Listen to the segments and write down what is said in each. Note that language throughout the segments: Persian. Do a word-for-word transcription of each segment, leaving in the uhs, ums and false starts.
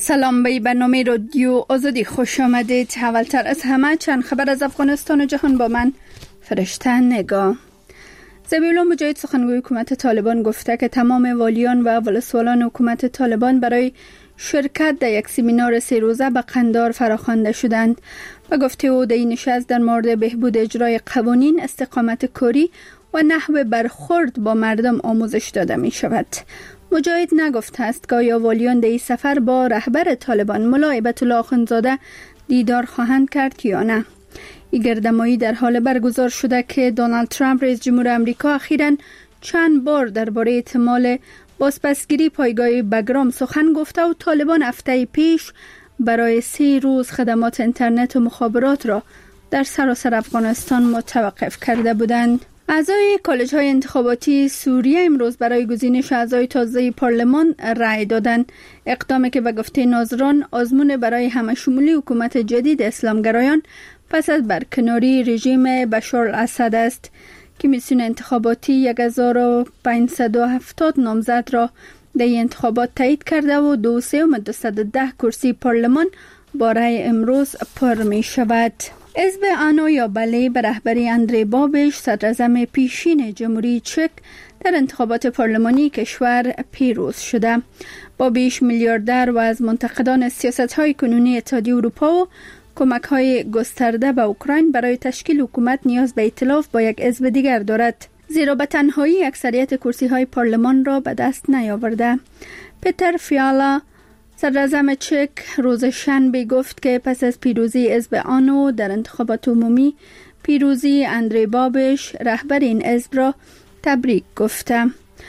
سلام، به برنامه رادیو آزادی خوش آمدید. اولتر از همه چند خبر از افغانستان و جهان با من فرشته نگاه. ذبیح الله مجاهد سخنگوی حکومت طالبان گفته که تمام والیان و ولسوالان حکومت طالبان برای شرکت در یک سمینار سه روزه به قندار فراخوانده شدند و گفته او در این نشست در مورد بهبود اجرای قوانین، استقامت کاری و نحو برخورد با مردم آموزش داده می شود. مجاهد نگفته است که آیا والیان در این سفر با رهبر طالبان ملا هیبت الله اخندزاده دیدار خواهند کرد یا نه. این گردمایی در حال برگزار شده که دونالد ترامپ رئیس جمهور آمریکا اخیراً چند بار درباره احتمال بازپسگیری پایگاه بگرام سخن گفته و طالبان هفته پیش برای سه روز خدمات اینترنت و مخابرات را در سراسر افغانستان متوقف کرده بودند. اعضای کالج های انتخاباتی سوریه امروز برای گزینش اعضای تازه پارلمان رأی دادند، اقدامی که به گفته ناظران آزمون برای همه شمولی حکومت جدید اسلامگرایان پس از برکناری رژیم بشار الاسد است. کمیسیون انتخاباتی هزار و پانصد و هفتاد نامزد را در انتخابات تایید کرده و دو سوم دویست و ده کرسی پارلمان با رأی امروز پر می شود. حزب آنو یا بله به رهبری اندری بابش صدراعظم پیشین جمهوری چک در انتخابات پارلمانی کشور پیروز شده. بابش میلیاردر و از منتقدان سیاست‌های کنونی اتحادیه اروپا و کمک‌های گسترده به اوکراین برای تشکیل حکومت نیاز به ائتلاف با یک حزب دیگر دارد، زیرا به تنهایی اکثریت کرسی‌های پارلمان را به دست نیاورده. پتر فیالا صدراعظم چک روز شنبه گفت که پس از پیروزی حزب آنو در انتخابات عمومی، پیروزی اندری بابش رهبر این حزب را تبریک گفته.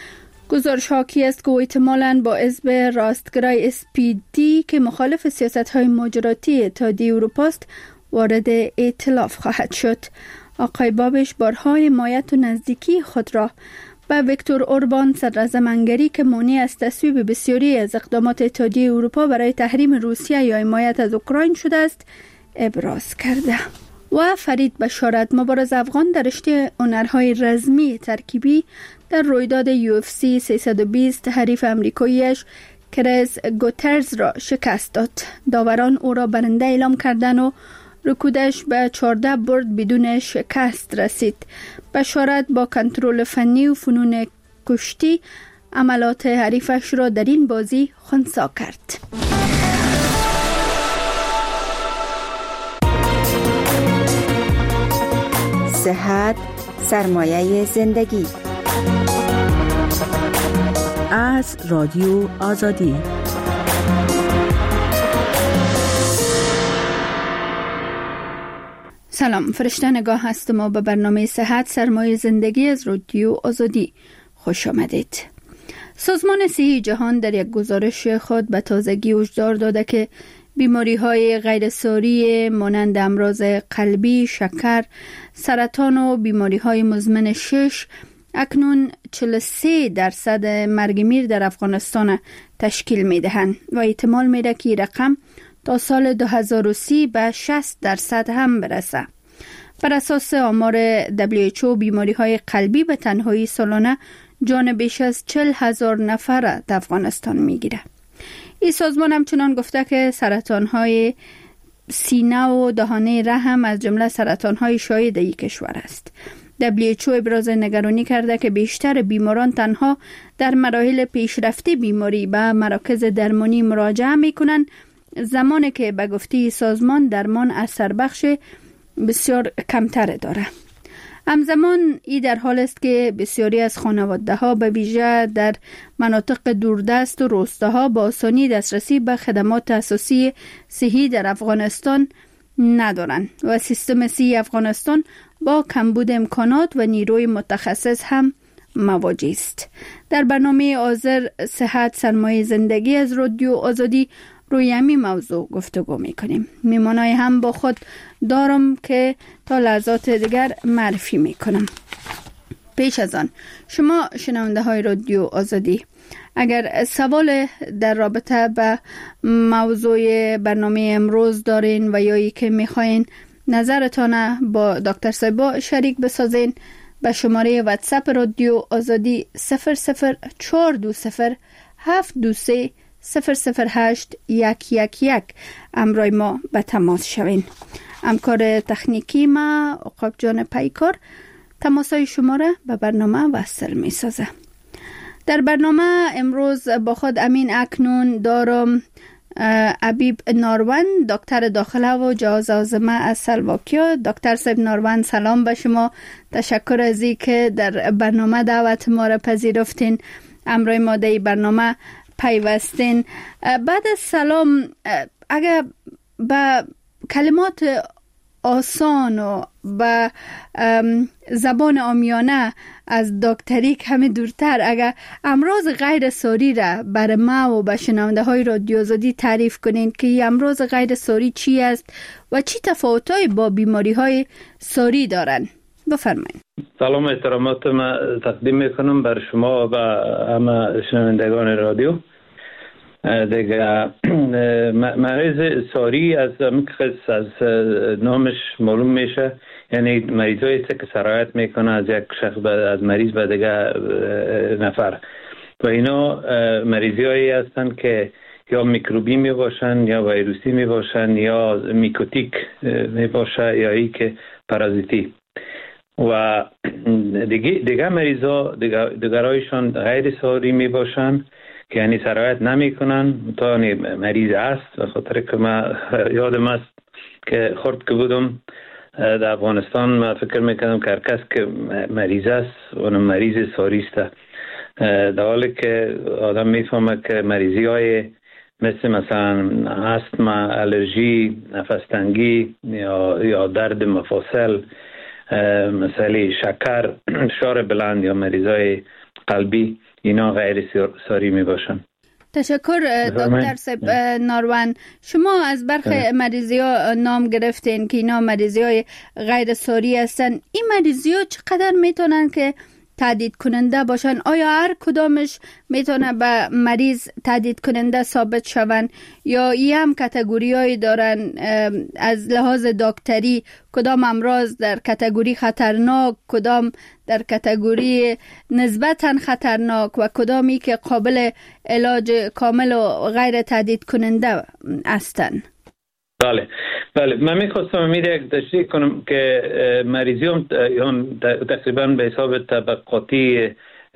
گزارش حاکی است که احتمالاً با حزب راستگرای اس پی دی که مخالف سیاست‌های مهاجراتی اتحادیه اروپا است وارد ائتلاف خواهد شد. آقای بابش بارها حمایت و نزدیکی خود را به ویکتور اوربان صدراعظم هنگری که مانع از تصویب بسیاری از اقدامات اتحادیه اروپا برای تحریم روسیه یا حمایت از اوکراین شده است ابراز کرده. و فرید بشارت، مبارز افغان در رشته هنرهای رزمی ترکیبی در رویداد یو اف سی سیصد و بیست حریف امریکاییش کریس گوترز را شکست داد. داوران او را برنده اعلام کردند و رکودش به چهارده برد بدون شکست رسید. بشارت با کنترل فنی و فنون کشتی عملات حریفش را در این بازی خنثی کرد. صحت سرمایه زندگی. از رادیو آزادی. سلام، فرشته نگاه هستم و به برنامه صحت سرمایه زندگی از رادیو آزادی خوش آمدید. سازمان صحی جهان در یک گزارش خود به تازگی هشدار داده که بیماری‌های غیرساری مانند امراض قلبی، شکر، سرطان و بیماری‌های مزمن شش اکنون چهل و سه درصد مرگ میر در افغانستان تشکیل می‌دهند و احتمال می‌ده که رقم تا سال دو هزار و سی به شصت درصد هم برسه. بر اساس آمار دبلیو اچ او بیماری‌های قلبی به تنهایی سالانه جان بیش از چهل هزار نفر در افغانستان می‌گیره. این سازمان همچنان گفته که سرطان‌های سینه و دهانه رحم از جمله سرطان‌های شایع در این کشور است. دبلیو اچ او ابراز نگرانی کرده که بیشتر بیماران تنها در مراحل پیشرفته بیماری به مراکز درمانی مراجعه می‌کنند، زمانی که به گفته سازمان درمان اثر بخش بسیار کمتر داره. همزمان ای در حال است که بسیاری از خانواده ها به ویژه در مناطق دوردست و روستاها با آسانی دسترسی به خدمات اساسی صحی در افغانستان ندارند و سیستم صحی افغانستان با کمبود امکانات و نیروی متخصص هم مواجه است. در برنامه حاضر صحت سرمایه زندگی از رادیو آزادی روی همین موضوع گفتگو میکنیم. میمانای هم با خود دارم که تا لحظات دیگر معرفی میکنم. پیش از آن شما شنونده های رادیو آزادی اگر سوال در رابطه به موضوع برنامه امروز دارین و یا ای که میخواین نظرتان با دکتر صاحب شریک بسازین، به شماره واتساپ رادیو آزادی صفر صفر چهار دو صفر هفت دو سه صفر صفر هشت یک یک یک امروی ما به تماس شوین. همکار تکنیکی ما عقاب جان پیکار تماسای شما را به برنامه وصل می سازه. در برنامه امروز با خود امین اکنون دارم ابیب ناروان، دکتر داخله و جواز عازمه از سلواکیا. دکتر صاحب ناروان سلام به شما، تشکر از این که در برنامه دعوت ما را پذیرفتین، امروی ما در برنامه پیوستین. بعد از سلام اگر به کلمات آسان و به زبان عامیانه از دکتری کمی دورتر اگر امراض غیر ساری را بر ما و به شنونده های رادیو آزادی تعریف کنین که امراض غیر ساری چی است و چی تفاوت‌های با بیماری های ساری دارن، بفرمایید. سلام و احترامات ما تقدیم میکنم بر شما و همه شنوندگان رادیو. دیگه مریض ساری از مکخص از نامش معلوم میشه، یعنی مریضایی که سرایت میکنه از یک شخص از مریض به دیگه نفر و اینا مریضی هایی هستن که یا میکروبی می باشن یا ویروسی می باشن یا میکوتیک می باشه یا ای که پارازیتی و دیگه, دیگه مریض ها دیگرایشان غیر ساری می باشن که یعنی سرایت نمی کنن تا مریض است. و خاطر که من یادم است که خورد که بودم در افغانستان من فکر میکنم که هر کس که مریض است اون مریض ساری است، در حالی که آدم میفهمه که مریضی های مثل مثلا استما، الرژی، نفس تنگی یا یا درد مفاصل، مثلا شکر، فشار بلند یا مریضای قلبی، اینا غیر ساری می باشن. تشکر دکتر صاحب ناروان. شما از برخی مریضی ها نام گرفتین که اینا مریضی های غیر ساری هستن. این مریضی ها چقدر میتونن که تهدید کننده باشن؟ آیا هر کدامش میتونه به مریض تهدید کننده ثابت شون یا ای هم کاتگوری هایی دارن از لحاظ دکتری؟ کدام امراض در کاتگوری خطرناک، کدام در کاتگوری نسبتاً خطرناک و کدامی که قابل علاج کامل و غیر تهدید کننده هستن؟ بله بله من میخواستم امید یک تشریح کنم که مریضی هم تقریبا به حساب طبقاتی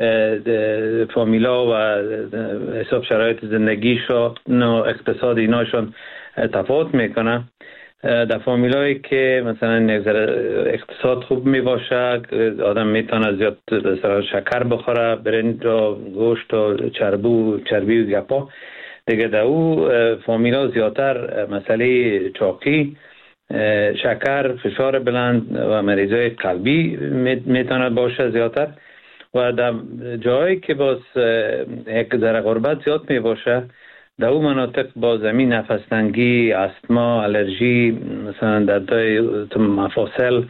فامیلا و حساب شرایط زندگیشون و اقتصاد ایناشون تفاوت میکنه. در فامیلایی که مثلا اقتصاد خوب می باشه آدم میتونه زیاد مثلا شکر بخوره، برنج و گوشت و چربو چربی و گپا دیگه. در او فامیلا زیادتر مسئله چاقی، شکر، فشار بلند و مریضای قلبی میتونه باشه زیادتر. و در جایی که باز یک در غربت زیاد می باشه در او مناطق با زمین نفس تنگی، استما، الرژی، مثلا دردهای مفاصل،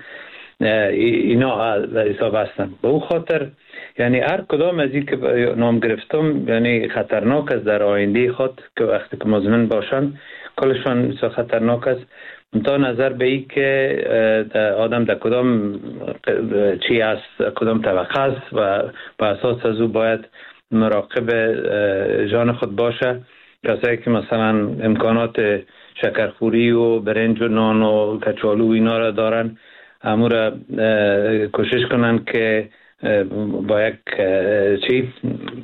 اینا در حساب هستن. به او خاطر یعنی هر کدام از این که نام گرفتم یعنی خطرناک است در آینده خود که وقتی که مزمن باشن کلشان خطرناک است. تا نظر به این که آدم در کدام چی است، کدام طبقه است و به اساس از او باید مراقب جان خود باشه. کسایی که مثلا امکانات شکرخوری و برنج و نان و کچالو اینا را دارن همو را کوشش کنن که با یک چی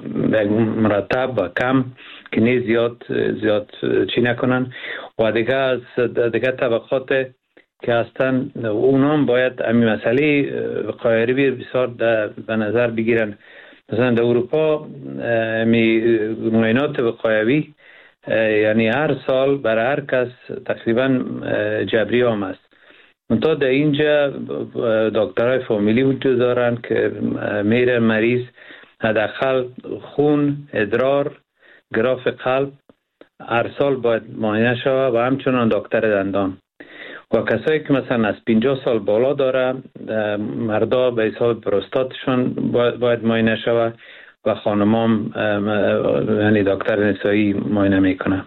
مرتب و کم که نه زیاد زیاد چی نکنن. و دیگه از دیگه طبقات که هستن اونام باید همین مسئله وقایوی بسیار به نظر بگیرن. مثلا در اروپا می معاینات وقایوی یعنی هر سال برای هر کس تقریبا جبری هم است. منتها در اینجا دکترهای فامیلی وجود دارن که میره مریض حداقل خون، ادرار، گراف قلب هر سال باید معاینه شود و همچنان دکتر دندان. و کسایی که مثلا از پنجاه سال بالا داره مردا به حساب پروستاتشون باید معاینه شود و خانمام یعنی دکتر نسایی معاینه میکنه.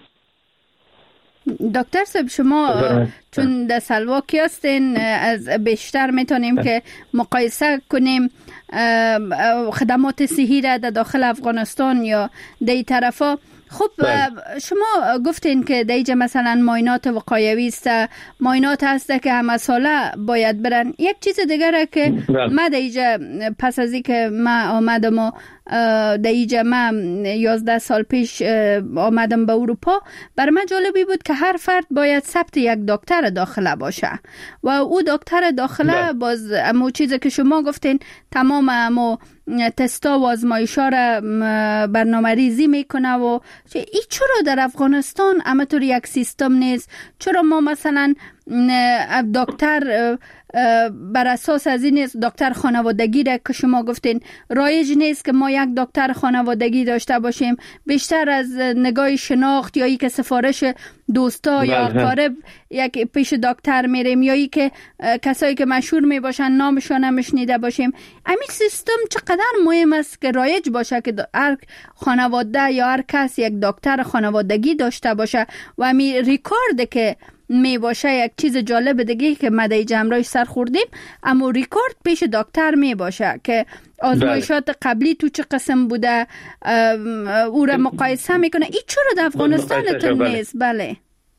دکتر صاحب شما چون در سلواکی هستین از بیشتر میتونیم که مقایسه کنیم خدمات صحی را در داخل افغانستان یا در این طرفا. خب شما گفتین که دیجا مثلا معاینات وقایوی است، معاینات هست که همه ساله باید برن. یک چیز دیگره که ما دیجا پس از این که ما آمدم و دیجا ما یازده سال پیش آمدم به اروپا، بر من جالبی بود که هر فرد باید ثبت یک دکتر داخله باشه و او دکتر داخله باز امو چیزی که شما گفتین تمام امو تستا و آزمایش‌ها را برنامه ریزی میکنه و این چرا در افغانستان همطور یک سیستم نیست؟ چرا ما مثلا دکتر بر اساس از این نیست دکتر خانوادگی را که شما گفتین رایج نیست که ما یک دکتر خانوادگی داشته باشیم، بیشتر از نگاه شناخت یا ای که سفارش دوستا یا اقارب یک پیش دکتر میریم یا ای که کسایی که مشهور می باشن نامشون هم شنیده باشیم. همین سیستم چقدر مهم است که رایج باشه که هر خانواده یا هر کس یک دکتر خانوادگی داشته باشه و همین ریکارد که می باشه. یک چیز جالب دیگه که ما در جمعرایش سر خوردیم اما ریکارد پیش دکتر می باشه که آزمایشات قبلی تو چه قسم بوده او را مقایسه میکنه. این چرا در افغانستان تون نیست؟ بله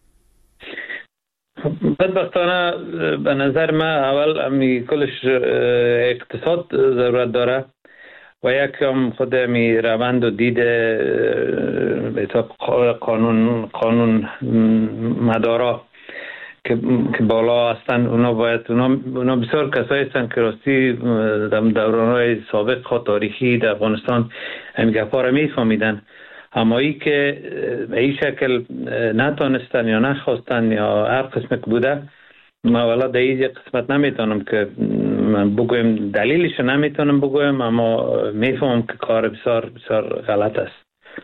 بدبختانه به نظر من اول امی کلش اقتصاد ضرورت داره و یک هم خود امی روند و دید به قانون قانون مدارا که که بالا هستن. اونا باید اونا, اونا بسیار کسایی هستن که راستی در دوران‌های سابق ها تاریخی در افغانستان همین گپا را میفهمیدن، اما ای که به این شکل نتانستن یا نخواستن یا هر قسم که بوده، ما والا در این قسمت نمیتونم که من بگویم دلیلش نمیتونم بگویم، اما میفهمم که کار بسیار بسیار غلط است.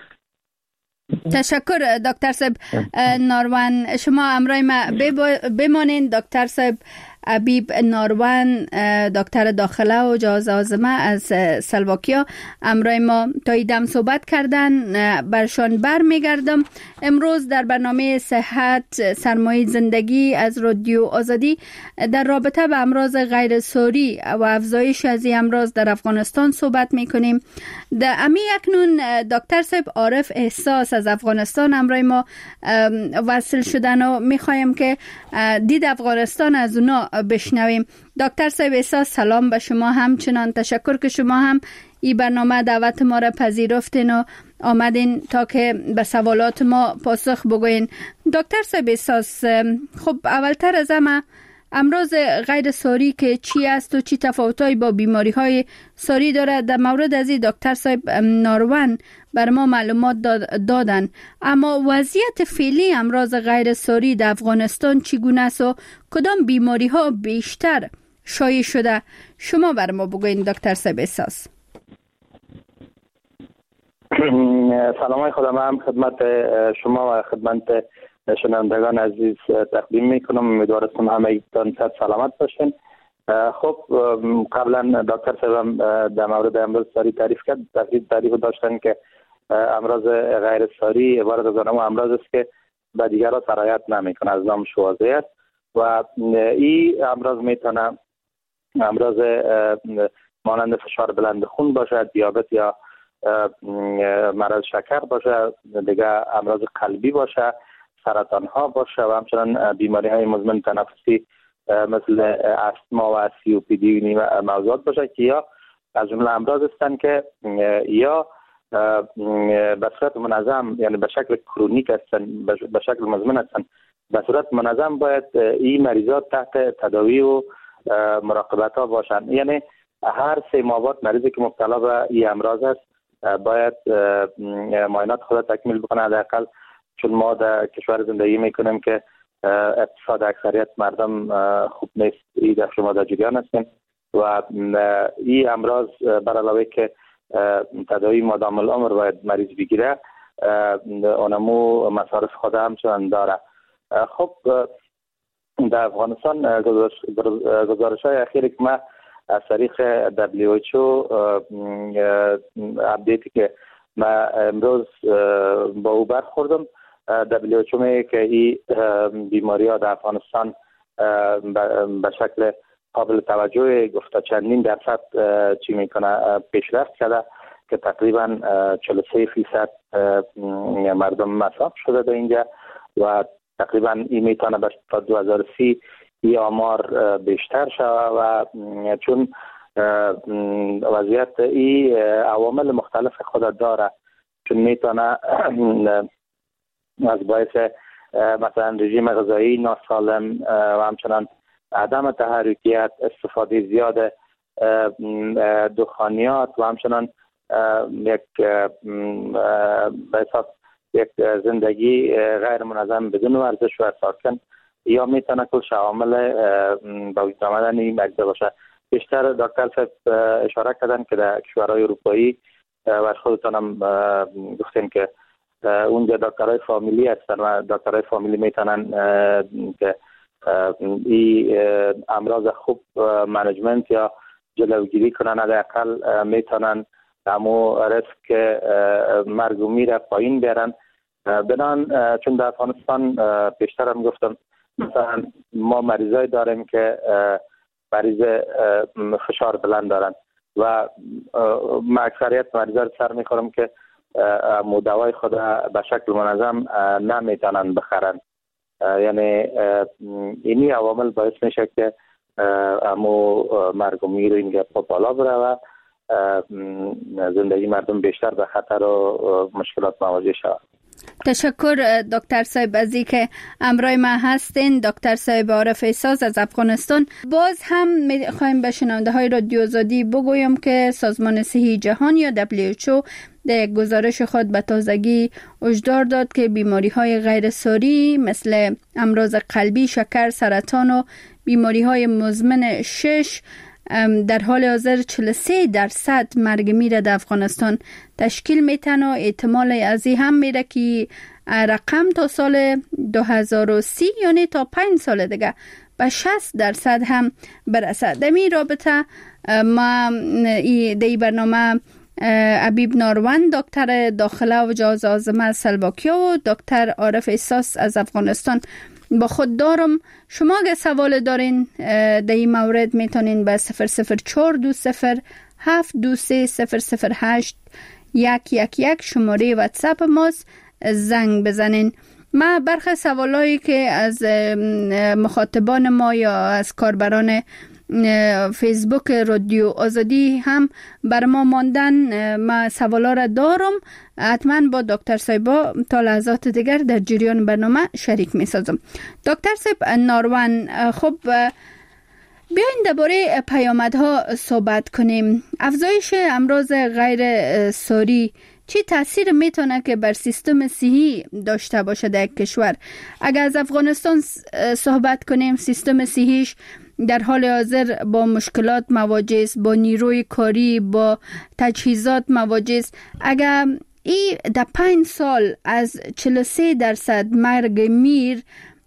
تشکر دکتر صاحب ناروان. شما امرای ما بمانین. دکتر صاحب حبیب ناروان، دکتر داخله و جواز آزمه از سلواکیا امرای ما تا ایدم صحبت کردن. برشان بر میگردم. امروز در برنامه صحت سرمایه زندگی از رادیو آزادی در رابطه به امراض غیر ساری و افزایش از این امراض در افغانستان صحبت میکنیم. در امی اکنون دکتر صاحب عارف احساس از افغانستان امرای ما وصل شدن و میخوایم که دید افغانستان از اونا بشنویم. دکتر صاحب احساس سلام به شما. همچنان تشکر که شما هم این برنامه دعوت ما را پذیرفتین و آمدین تا که به سوالات ما پاسخ بگوین. دکتر صاحب احساس، خب اولتر از همه امراض غیر ساری که چی است و چی تفاوتایی با بیماری های ساری داره، در مورد از این دکتر صاحب ناروان بر ما معلومات دادن. اما وضعیت فعلی امراض غیر ساری در افغانستان چگونه است و کدام بیماری ها بیشتر شایع شده؟ شما بر ما بگوین دکتر صاحب احساس. سلام های خدا، من خدمت شما و خدمت شنوندگان عزیز تقدیم میکنم. امیدوارم همه تان صحت سلامت باشین. خب قبلا دکتر صاحب در مورد امراض ساری تعریف کرد. تعریف داشتن که امراض غیر ساری عبارت از آن امراض است که به دیگران سرایت نمیکنه، از نامش واضح است و این امراض میتونه امراض مانند فشار بلند خون باشه، دیابت یا مرض شکر باشه، دیگه امراض قلبی باشه، سرطان ها باشه و همچنان بیماری های مزمن تنفسی مثل استما و سی او پی دی موضوعات باشه که یا از جمله امراض هستند که یا به صورت منظم، یعنی به شکل کرونیک هستن، به شکل مزمن هستن، به صورت منظم باید این مریضات تحت تداوی و مراقبت ها باشن. یعنی هر سه ماهات مریضی که مبتلا به این امراض است باید معاینات خود تکمیل بکنه حداقل، چون ما در کشور زندگی میکنیم که اقتصاد اکثریت مردم خوب نیست. ای در شما در جریان هستیم و این امراض بر علاوه که تداوی مادام العمر باید مریض بگیره، اونمو مصارف خود همچنان داره. خب در افغانستان گزارش های اخیری که ما از طریق دبلیو اچ او اپدیتی که ما امروز با او برخوردم، دبلیو اچ او میگه که این بیماری ها در افغانستان به شکل قابل توجه گفته چندین درصد چی میکنه پیشرفت کرده که تقریبا چهل و سه فیصد مردم مصرف شده در اینجا و تقریبا این میتونه تا دو هزار و سی ای آمار بیشتر شود و چون وضعیت ای عوامل مختلف خود داره، چون میتونه از باعث مثلا رژیم غذایی ناسالم و همچنان عدم تحرکیت، استفاده زیاد دخانیات و همچنان یک به حساب یک زندگی غیر منظم بدون ورزش و ساکن یا میتونه کل عوامل با وجود آمدن این مجزه باشه. بیشتر دکتر صاحب اشاره کردن که در کشورهای اروپایی و خودتان هم گفتین که اونجا دکترهای فامیلی هستن و دکترهای فامیلی میتونن که این امراض خوب منیجمنت یا جلوگیری کنن، حداقل میتونن همو ریسک مرگ و میر پایین بیارن. بنان چون در افغانستان پیشتر هم گفتم مثلا ما مریضای داریم که مریض فشار بلند دارن و ما اکثریت مریضا رو سر میخورم که دوای خود به شکل منظم نمیتونن بخرن، یعنی اینی عوامل باعث میشه که امو مرگ و میر اینجا بالا بره و زندگی مردم بیشتر به خطر و مشکلات مواجه شود. تشکر دکتر صاحب از اینکه همراه ما هستین. دکتر صاحب عارف احساس از افغانستان. باز هم میخوایم به شنونده های رادیو آزادی بگویم که سازمان صحی جهان یا دبلیو اچ او در یک گزارش خود به تازگی هشدار داد که بیماری های غیر ساری مثل امراض قلبی، شکر، سرطان و بیماری های مزمن شش در حال حاضر چهل و سه درصد مرگ میره در افغانستان تشکیل میتن و احتمال از این هم میره که رقم تا سال دو هزار و سی یعنی تا پنج سال دیگه به شصت درصد هم برسه. در این رابطه ما در برنامه حبیب ناروان دکتر داخله و جواز آزمه از سلواکیا و دکتر عارف احساس از افغانستان با خود دارم. شما اگه سوال دارین در این مورد میتونین به صفر صفر چهار دو صفر هفت دو سه صفر صفر هشت یک یک یک شماره واتساپ ماست زنگ بزنین. ما برخی سوالایی که از مخاطبان ما یا از کاربران فیسبوک رادیو آزادی هم بر ما ماندن، ما سوالا را دارم، حتما با دکتر صاحبا تا لحظات دیگر در جریان برنامه شریک می سازم. دکتر صاحب ناروان، خب بیاین درباره پیامدها صحبت کنیم. افزایش امراض غیر ساری چی تاثیر میتونه که بر سیستم صحی داشته باشه در کشور؟ اگر از افغانستان صحبت کنیم، سیستم صحیش در حال حاضر با مشکلات مواجه است، با نیروی کاری، با تجهیزات مواجه است. اگر این در پنج سال از چهل و سه درصد مرگ میر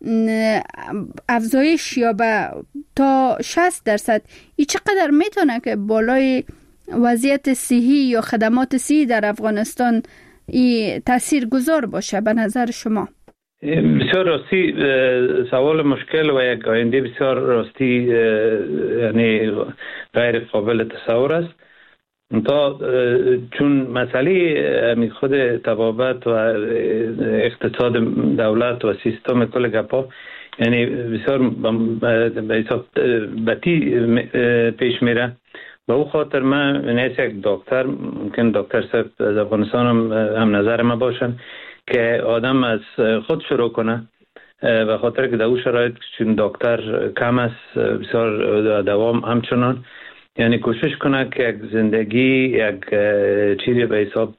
افزایش یابه تا شصت درصد، این چقدر میتونه که بالای وضعیت صحی یا خدمات صحی در افغانستان این تأثیر گذار باشه به نظر شما؟ بسیار راستی سوال مشکل و یک آینده بسیار راستی یعنی غیر قابل تصور است. تا چون مسئله خود طبابت و اقتصاد دولت و سیستم کل گپا یعنی بسیار به حساب بطی پیش میره. به او خاطر من نیست یک دکتر، ممکن دکتر صاحب از افغانستان هم, هم نظر ما باشن که آدم از خود شروع کنه، به خاطر که در او شرایط چون دکتر کم است بسیار دوام همچنان، یعنی کوشش کنه که یک زندگی یک چیزی به حساب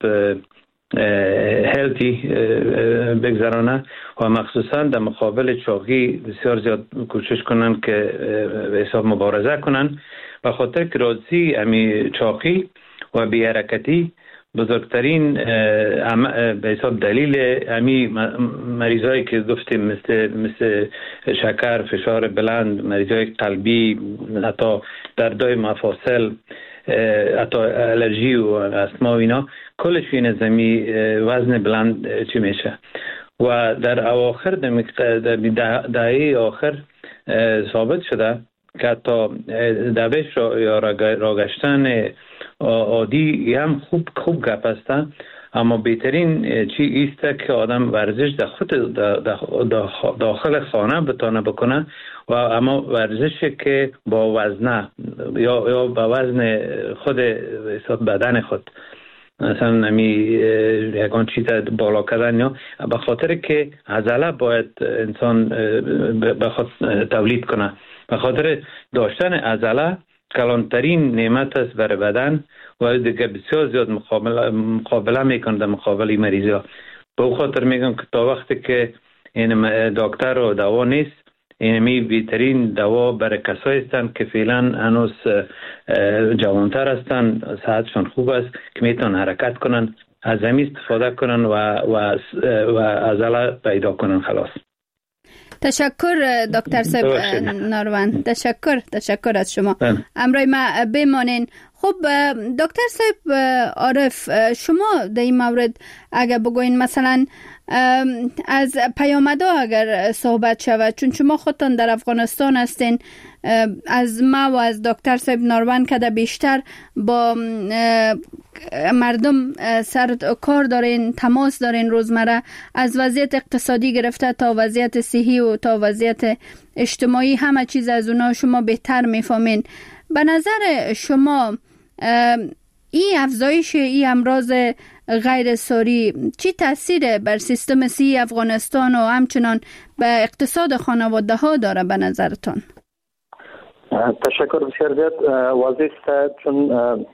هلتی بگذرانه و مخصوصا در مقابل چاقی بسیار زیاد کوشش کنن که به حساب مبارزه کنن، به خاطر که رازی امی چاقی و بی حرکتی بزرگترین به حساب دلیل امی مریضایی که گفتیم مثل مثل شکر، فشار بلند، مریضای قلبی، حتی دردای مفاصل، حتی الرژی و استما و اینا، کلش این زمی وزن بلند چی میشه. و در اواخر در دهه آخر ثابت شده که حتی دوش یا راگشتن عادی هم خوب خوب گپ هستن، اما بهترین چی است که آدم ورزش در خود داخل خانه بتونه بکنه و اما ورزشی که با وزنه یا یا با وزن خود حساب بدن خود، مثلا نمی یکان چیز بالا کردن، یا به خاطر که عضله باید انسان بخواد تولید کنه. به خاطر داشتن عضله کلانترین نعمت است برای بدن و دیگه بسیار زیاد مقابله مقابله میکنه در مقابل مریضی ها. به او خاطر میگم که تا وقتی که این دکتر و دوا نیست، اینمی بهترین دوا برای کسایی هستند که فعلا هنوز جوانتر هستند، صحتشان خوب است، که میتونن حرکت کنن، از همین استفاده کنن و و و عضله پیدا کنن. خلاص. تشکر دکتر صاحب ناروان، تشکر تشکر از شما. امروز ما بمانین. خب دکتر صاحب عارف، شما در این مورد اگر بگوین مثلا از پیامدها اگر صحبت شود، چون شما خودتان در افغانستان هستین، از ما و از دکتر صاحب ناروان که بیشتر با مردم سر کار دارین، تماس دارین روزمره، از وضعیت اقتصادی گرفته تا وضعیت صحی و تا وضعیت اجتماعی، همه چیز از اونا شما بهتر میفهمین. به نظر شما این افزایش این امراض غیر ساری چی تاثیر بر سیستم صحی افغانستان و همچنان به اقتصاد خانواده ها داره به نظرتان؟ تشکر بسیار زیاد. واضح است چون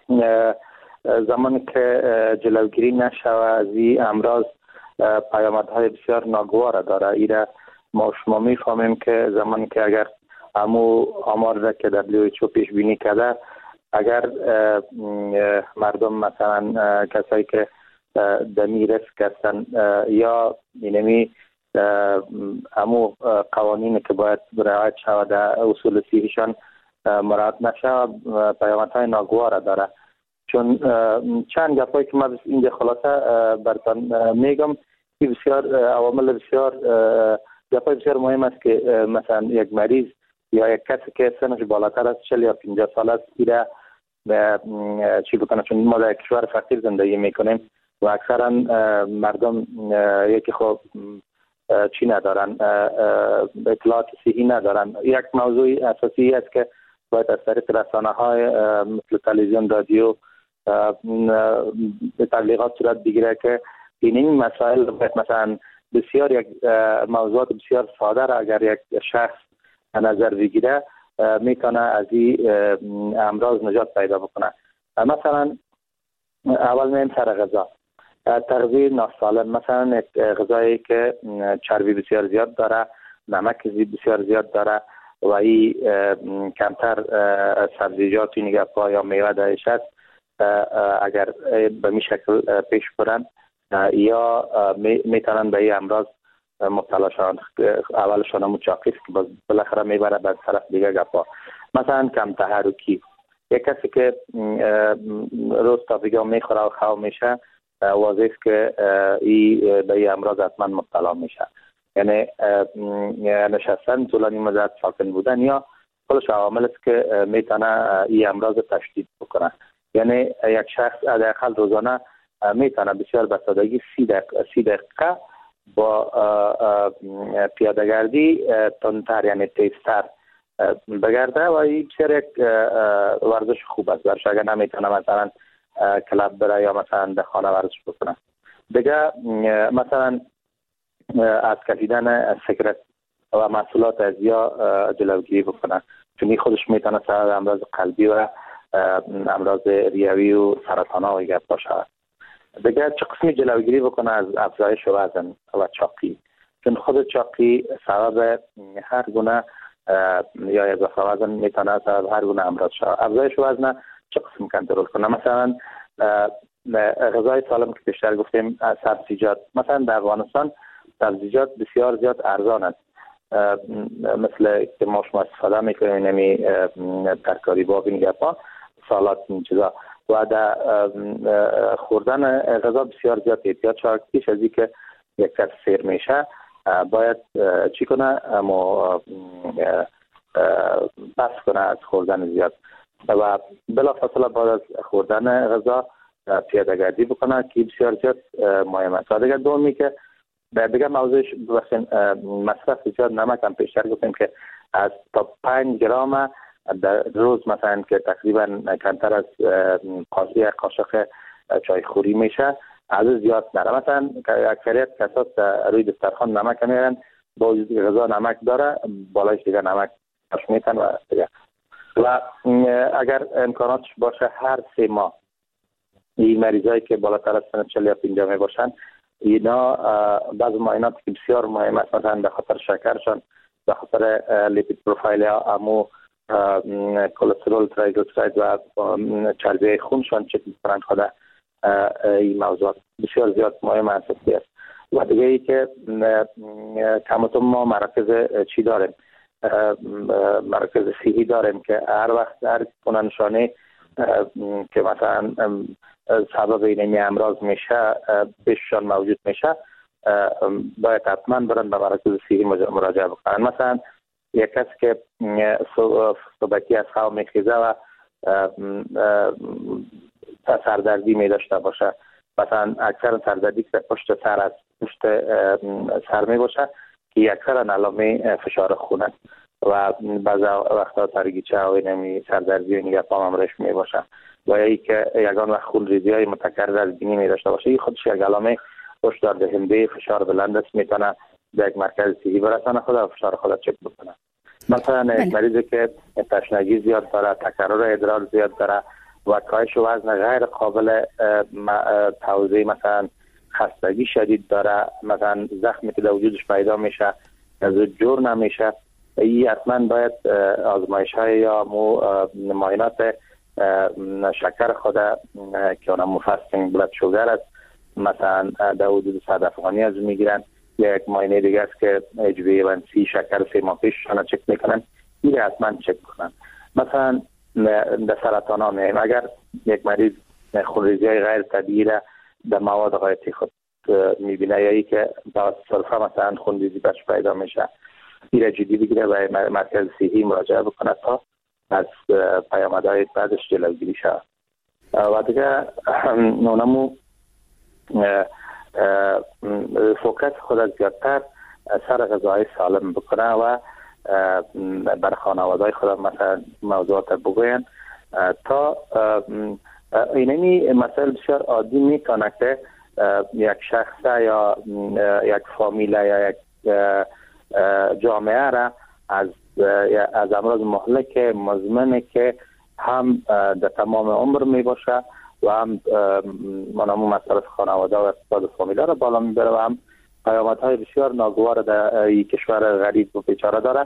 زمانی که جلوگیری نشود از این امراض پیامدهای بسیار ناگوار داره. ایره ما شما میفهمیم که زمانی که اگر همو آمار را که دبلیو اچ او پیش بینی کرده، اگر مردم مثلا کسایی که دمی ریسک هستن یا اینمی همو قوانین که باید رعایت شود در اصول صحیشان مراعات نشود، پیامدهای ناگوار داره. چون چند گپایی که من اینجا خلاصه براتون میگم، این بسیار عوامل بسیار گپای بسیار مهم است که مثلا یک مریض یا یک کسی که سنش بالاتر از چهل یا پنجاه سال است ایره چی بکنه، چون ما در کشور فقیر زندگی میکنیم و اکثرا مردم یکی خب چی ندارن، اطلاعات صحی ندارن. یک موضوع اساسی است که باید از طریق رسانه های مثل تلویزیون، رادیو تبلیغات صورت بگیره که این مسائل باید مثلا بسیار یک موضوعات بسیار ساده را اگر یک شخص نظر بگیره میتونه از این امراض نجات پیدا بکنه. مثلا اول میم سر غذا، تغذیه ناسالم، مثلا غذایی که چربی بسیار زیاد داره، نمک بسیار زیاد داره و این کمتر سبزیجات و نگه‌ها یا میوه درش است، اگر به می شکل پیش برن یا میتونن به این امراض مبتلا شوند. اولشان هم چاقی است که بالاخره میبره به طرف دیگه گپا. مثلا کم تحرکی، یک کسی که روز تا دیگه میخوره و خواب میشه، واضح است که این به این امراض حتما مبتلا میشه. یعنی نشستن، طولانی مدت ساکن بودن یا خودش عوامل است که میتونه این امراض تشدید بکنه. یعنی یک شخص حداقل روزانه میتونه بسیار به سادگی سی دقیقه, سی دقیقه با پیاده‌گردی تندتر یعنی تیزتر بگرده و این بسیار یک ورزش خوب است برش. اگر نمیتونه مثلا کلاب بره یا مثلا در خانه ورزش بکنه. دیگه مثلا از کشیدن سیگرت و محصولات از یا جلوگیری بکنه، چون این خودش میتونه سبب امراض قلبی و امراض ریوی و سرطان ها و گپ باشه. دیگه چه قسمی جلوگیری بکنه از افزایش وزن و چاقی، چون خود چاقی سبب هر گونه یا اضافه وزن میتونه سبب هر گونه امراض شه. افزایش وزن چه قسم کنترل کنه؟ مثلا غذای سالم که بیشتر گفتیم، سبزیجات. مثلا در افغانستان سبزیجات بسیار زیاد ارزان است، مثل که ما شما استفاده میکنیم نمی ترکاری باب این گپا، سالات این چیزا، و در خوردن غذا بسیار زیاد احتیاط شود. پیش از اینکه یک کس سیر میشه باید چی کنه؟ اما بس کنه از خوردن زیاد و بلافاصله بعد از خوردن غذا پیاده گردی بکنه که بسیار زیاد مهم است. و دیگه دومی که دیگه موضوعش بخشن مصرف زیاد نمک هم پیشتر گفتیم که از تا پنج گرم در روز مثلا که تقریبا کمتر از قاشق قاشق چای خوری میشه از زیاد نره. مثلا اکثریت کسات روی دسترخوان نمک میارن با وجود غذا نمک داره بالایش دیگه نمک پاش میتن و دیگه. و اگر امکاناتش باشه هر سه ماه این مریضایی که بالاتر از سن چهل یا پنجاه می باشن اینا بعض معاینات که بسیار مهم است مثلا به خاطر شکرشان به خاطر لیپید پروفایل یا امو کلسترول تریگلیسیراید و چربی خونشان چک می‌کنند خود این موضوع بسیار زیاد مهم است. و دیگه ای که کمتون ما مراکز چی داریم مراکز صحی داریم که هر وقت هر کننشانه که مثلا سبب این امراض میشه پیششان موجود میشه باید حتما برن به مراکز صحی مراجعه بکنن. مثلا یک کس که صبحی از خواب میخیزه و سردردی می داشته باشه مثلا اکثر سردردی که پشت سر از پشت سر می باشه که اکثر علامه فشار خون است و بعض وقتا سرگیچه و اینمی سردردی و نگه پام هم رشم می باشه و ای که یگان وقت خون ریزی های متکرر از بینی می داشته باشه این خودش یک علامه هشدار دهنده فشار بلند است میتونه به یک مرکز صحی برسانه خود و فشار خود چک بکنه. مثلا یک مریضی که تشنگی زیاد داره تکرر ادرار زیاد داره و کاهش وزن غیر قابل توزیع مثلا خستگی شدید داره مثلا زخمی که در وجودش پیدا میشه از جور نمیشه این حتما باید آزمایش های یا معاینات شکر خود که اونم فاستینگ بلاد شوگر است مثلا در حدود صد افغانی از میگیرن یا یک معاینه دیگه است که اچ بی ای وان سی شکر سه ماه پیششان چک میکنن این حتما چک کنن. مثلا در سرطان ها میگیم اگر یک مریض خونریزی های غیر طبیعی را در مواد غایتی خود میبینه یا ای که با سلفه مثلا خونریزی بهش پیدا میشه این را جدی بگیره و مرکز صحی مراجعه بکنه تا از پیامدهای بعدش جلوگیری شود. و دیگه اونمو فوکس خود زیادتر سر غذای سالم بکنه و بر خانواده‌های خود مثلا موضوعات بگوین تا اینمی مسائل بسیار عادی میکنه که یک شخص یا یک فامیل یا یک جامعه را از از امراض مهلک مزمن که هم در تمام عمر می باشه و هم منامو مصرف خانواده و اقتصاد فامیل را بالا میبره و هم پیامدهای بسیار ناگوار در این کشور غریب و بیچاره داره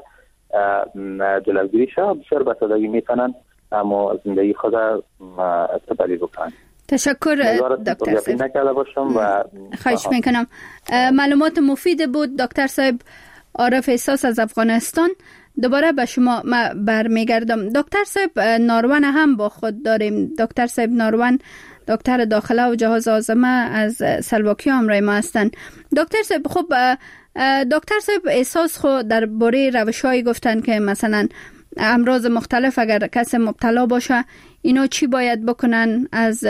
جلوگیری شد بسیار به سادگی میتونن اما زندگی خود تبدیل بکنن. تشکر دکتر صاحب. خواهش میکنم. معلومات مفید بود دکتر صاحب. عارف احساس از افغانستان. دوباره به شما برمیگردم. دکتر صاحب ناروان هم با خود داریم. دکتر صاحب ناروان دکتر داخله و جهاز آزمه از سلواکی همراه ما هستند. دکتر صاحب خب دکتر صاحب احساس خود در باره روش‌هایی گفتن که مثلا امراض مختلف اگر کسی مبتلا باشه اینا چی باید بکنن از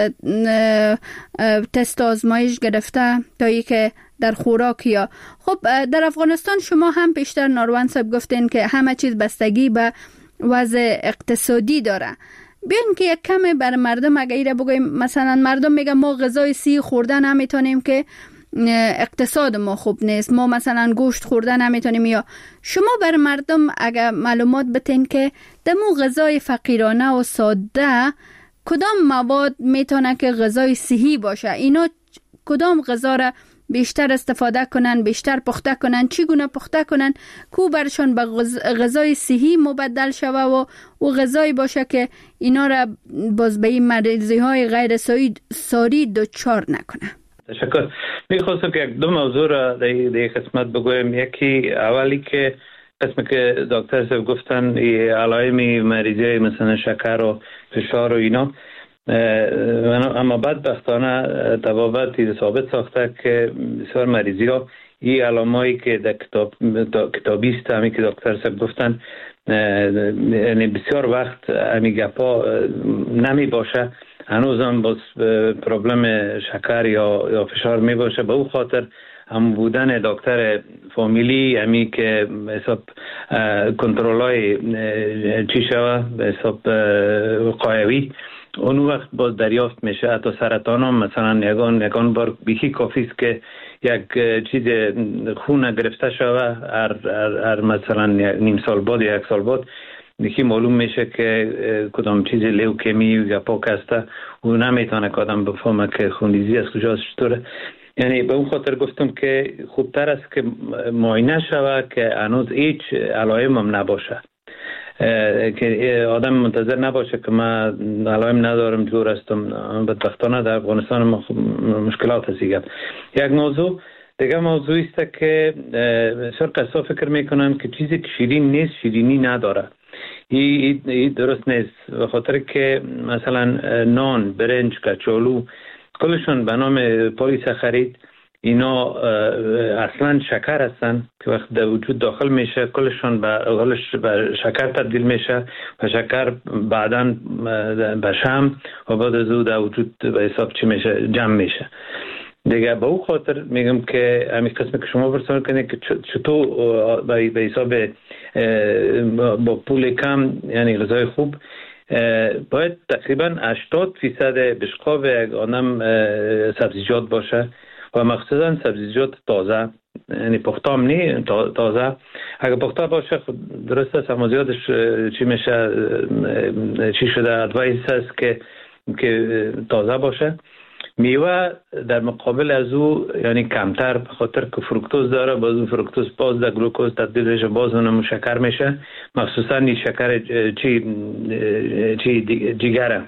تست آزمایش گرفته تا ای که در خوراک یا خب در افغانستان شما هم پیشتر ناروان صاحب گفتین که همه چیز بستگی به وضع اقتصادی داره. بیاین که یک کمی بر مردم اگه ایره بگویم مثلا مردم میگن ما غذای سی خوردن نمیتونیم که اقتصاد ما خوب نیست ما مثلا گوشت خوردن نمیتونیم یا شما بر مردم اگه معلومات بتین که دمو غذای فقیرانه و ساده کدام مواد میتونه که غذای صحی باشه اینا کدام غذا را بیشتر استفاده کنن بیشتر پخته کنن چگونه پخته کنن کو برشان به غذای صحی مبدل شوه و و غذایی باشه که اینا را باز به این مریضی های غیر ساری دچار نکنه. تشکر. میخواستم که یک دو موضوع را در این قسمت بگویم. یکی اولی که قسمی که دکتر صاحب گفتن علائم مریضی مثلا شکر و فشار و اینا اما بدبختانه طبابت ثابت ساخته که بسیار مریضی ها این علامایی که در کتاب کتابی است همی که دکتر صاحب گفتن یعنی بسیار وقت همی گپا نمی باشه هنوز هم باز پرابلم شکر یا یا فشار می باشه. به او خاطر هم بودن دکتر فامیلی همی که حساب کنترلای چی شوه به حساب وقایوی اون وقت باز دریافت میشه. حتی سرطان هم مثلا یگان یگان بار بیخی کافی است که یک چیز خون گرفته شوه هر, هر, هر مثلا نیم سال بعد یا یک سال بعد دیگه معلوم میشه که کدام چیز لیوکمی یا پاک هسته و نمیتونه که آدم بفهمه که خونریزی از کجا چطوره. یعنی به اون خاطر گفتم که خوبتر است که معاینه شوه که هنوز هیچ علائم هم نباشه، که آدم منتظر نباشه که من علائم ندارم جور هستم. بدبختانه در افغانستان ما مشکلات هست. یک موضوع دیگه موضوعی است که بسیار قصا فکر میکنن که چیزی که شیرین نیست شیرینی نداره. این ای درست نیست، به خاطر که مثلا نان، برنج، کچالو کلشون به نام پلیساکارید اینا اصلا شکر هستن که وقت در وجود داخل میشه کلشون به شکر تبدیل میشه و شکر بعداً به شم و بعد از او در وجود به حساب چی میشه جمع میشه دیگه. به او خاطر میگم که همین قسم که شما برسان کنید که چطور به حساب با پول کم یعنی غذای خوب باید تقریبا هشتاد فیصد بشقاب یک آدم سبزیجات باشه و مخصوصا سبزیجات تازه، یعنی پخته هم نی تازه. اگه پخته باشه درست است اما زیادش چی میشه چی شده ادوایس هست که که تازه باشه. میوه در مقابل از او یعنی کمتر، به خاطر که فروکتوز داره، باز اون فروکتوز باز در گلوکوز تبدیل میشه، باز اونم شکر میشه. مخصوصا این شکر چی چی جگره،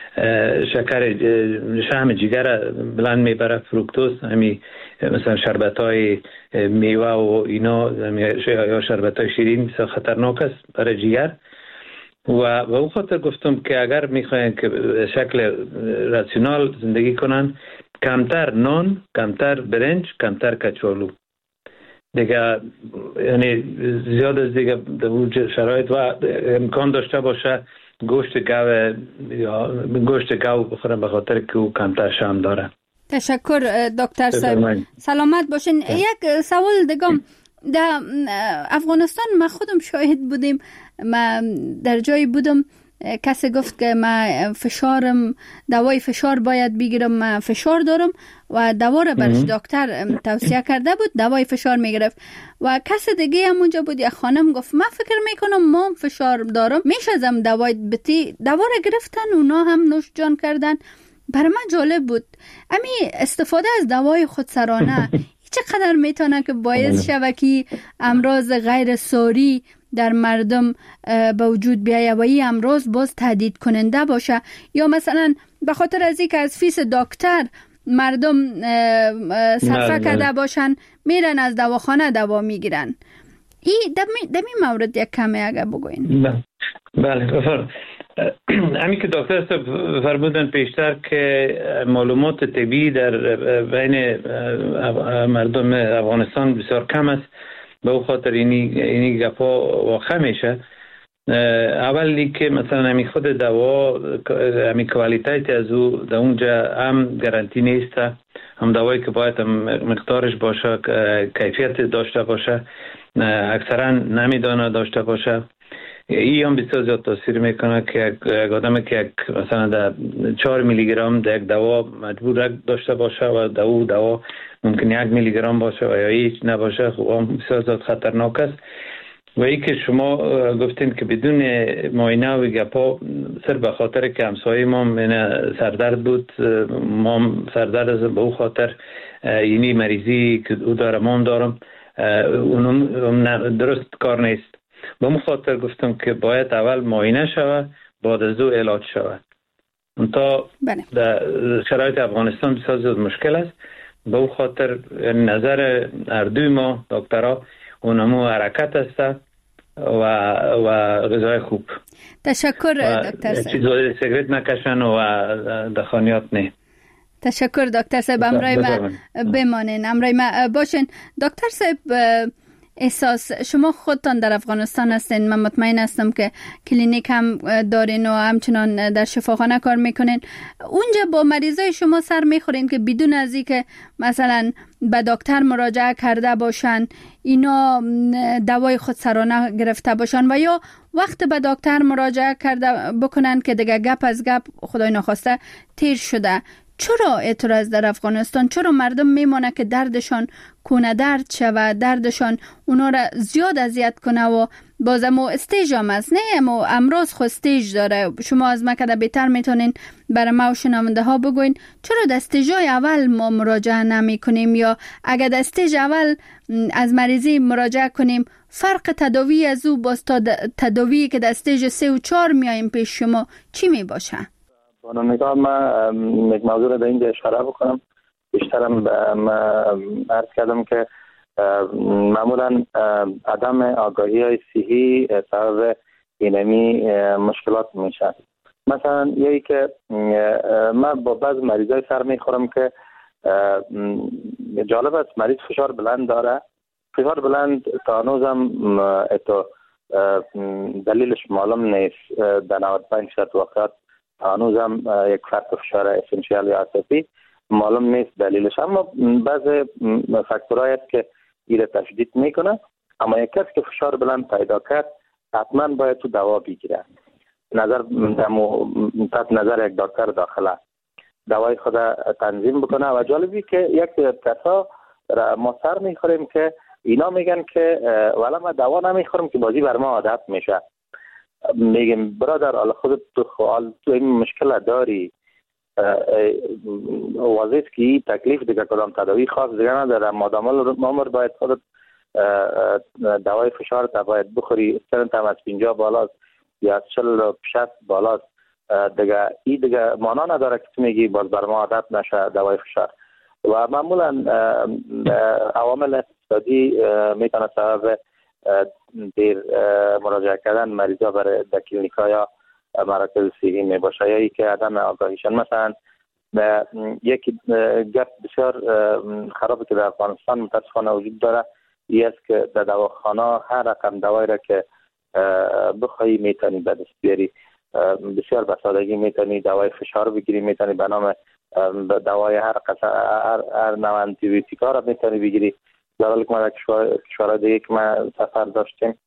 شکر شحم جگر بلند میبره فروکتوز. همی مثلا شربت های میوه و اینا یا شربت های شیرین بسیار خطرناک است برای جگر. و به اون خاطر گفتم که اگر میخواین که شکل راسیونال زندگی کنن، کمتر نان، کمتر برنج، کمتر کچالو دیگه، یعنی زیاد از دیگه در شرایط و امکان داشته باشه گوشت گاو یا گوشت گاو بخورن به خاطر که او کمتر شحم داره. تشکر دکتر صاحب، سلامت باشین. یک سوال دیگم، در افغانستان ما خودم شاهد بودیم، ما در جایی بودم کسی گفت که ما فشارم دوای فشار باید بگیرم، ما فشار دارم و دوا را برش دکتر توصیه کرده بود، دوای فشار میگرفت. و کسی دیگه هم اونجا بود، یک خانم گفت من فکر میکنم ما فشار دارم میشازم دوای بتی، دوا را گرفتن اونا هم نوش جان کردن. برای من جالب بود امی استفاده از دوای خودسرانه چقدر میتونه که باعث شود که امراض غیر ساری در مردم به وجود بیایه و این امراض باز تهدید کننده باشه، یا مثلا به خاطر از اینکه از فیس دکتر مردم صرفه کرده باشن میرن از دواخانه دوا میگیرن. این دمی, دمی مورد یک کمی اگه بگوین. بله بفرم. همین که دکتر فرمودن پیشتر که معلومات طبی در بین مردم افغانستان بسیار کم است، به او خاطر اینی اینی گپا واقع میشه. اولی که مثلا همین خود دوا همین کوالیتی از او در اونجا هم گارانتی نیست، هم دوایی که باید هم مقدارش باشه کیفیت داشته باشه اکثرا نمیدانه داشته باشه. این هم بسیار زیاد تاثیر میکنه که یک آدم که یک مثلا در چهار میلی گرم در یک دوا مجبور داشته باشه و در او دوا ممکن یک میلی گرم باشه و یا هیچ نباشه، خب هم بسیار زیاد خطرناک است. و ای که شما گفتین که بدون معاینه و گپا صرف به خاطر که همسایه ما سردرد بود، ما سردرد از به او خاطر اینی مریضی که او داره ما هم دارم، اونم درست کار نیست. به اون خاطر گفتم که باید اول معاینه شود بعد از او علاج شود. تا در شرایط افغانستان بسیار زیاد مشکل است. به اون خاطر نظر اردوی ما دکترها اونمو حرکت است و و غذای خوب. تشکر دکتر صاحب. چیزای سیگرت نکشن و دخانیات نه. تشکر دکتر صاحب، امرای ما بمانین، امرای ما باشین. دکتر صاحب احساس. شما خودتان در افغانستان هستین، من مطمئن هستم که کلینیک هم دارین و همچنان در شفاخانه کار میکنین. اونجا با مریضای شما سر میخورین که بدون از اینکه مثلا به دکتر مراجعه کرده باشن اینا دوای خودسرانه گرفته باشن و یا وقت به دکتر مراجعه کرده بکنن که دیگه گپ از گپ خدای نخواسته تیر شده. چرا اعتراض در افغانستان؟ چرا مردم میمونه که دردشان کونه درد شوه، دردشان اونا را زیاد اذیت کنه و بازم استیج هم است؟ نه اما امراض خود استیج داره. شما از مکده بهتر میتونین برای ما و شنونده ها بگوین چرا در استیجای اول ما مراجعه نمی کنیم، یا اگر در استیج اول از مریضی مراجعه کنیم فرق تداوی از او با تداوی که در استیج سه و چهار میاییم پیش شما چی می باشه؟ بانو نگاه، من یک موضوع رو در اینجا اشاره بکنم. بیشترم عرض کردم که معمولا عدم آگاهی های صحی سبب اینمی مشکلات میشه. مثلا یکی که من با بعض مریضای سر میخورم که جالب است، مریض فشار بلند داره. فشار بلند تا هنوزم اتو دلیلش معلوم نیست. در نود و پنج درصد وقت هنوزم یک فرق فشار اسنشیال یا اساسی معلوم نیست دلیلش، اما بعض فاکتورهایی است که ایره تشدید میکنه. اما یک کسی که فشار بلند پیدا کرد حتما باید تو دوا بگیره. نظر تحت نظر یک دکتر داخله دوای خود تنظیم بکنه. و جالبی که یک کسا را ما سر میخوریم که اینا میگن که والا ما دوا نمیخورم که بازی بر ما عادت میشه. میگم برادر حالا خودت تو خال تو این مشکل داری، واضح که این تکلیف دیگه کدام تداوی خاص دیگه نداره. مادام العمر باید خودت دوای فشار تا باید بخوری. سرنت هم از پنجاه بالاست یا از چل شصت بالاست دیگه، این دیگه مانا نداره که تو میگی باز بر ما عادت نشه دوای فشار. و معمولا عوامل اقتصادی میتونه سبب دیر مراجعه کردن مریضا برای در کلینیکا یا مراکز صحی می باشه، یا ای که عدم آگاهیشان. مثلا یکی گپ بسیار خرابی که در افغانستان متاسفانه وجود داره این است که در دواخانه هر رقم دوایی را که بخواهی میتونی به دست بیاری. بسیار به سادگی میتونی دوای فشار بگیری، میتونی به نام دوای هر قسم هر, هر نوع آنتی بیوتیکا را میتونی بگیری. در حالی که ما در کشورهای دیگه که ما سفر داشتیم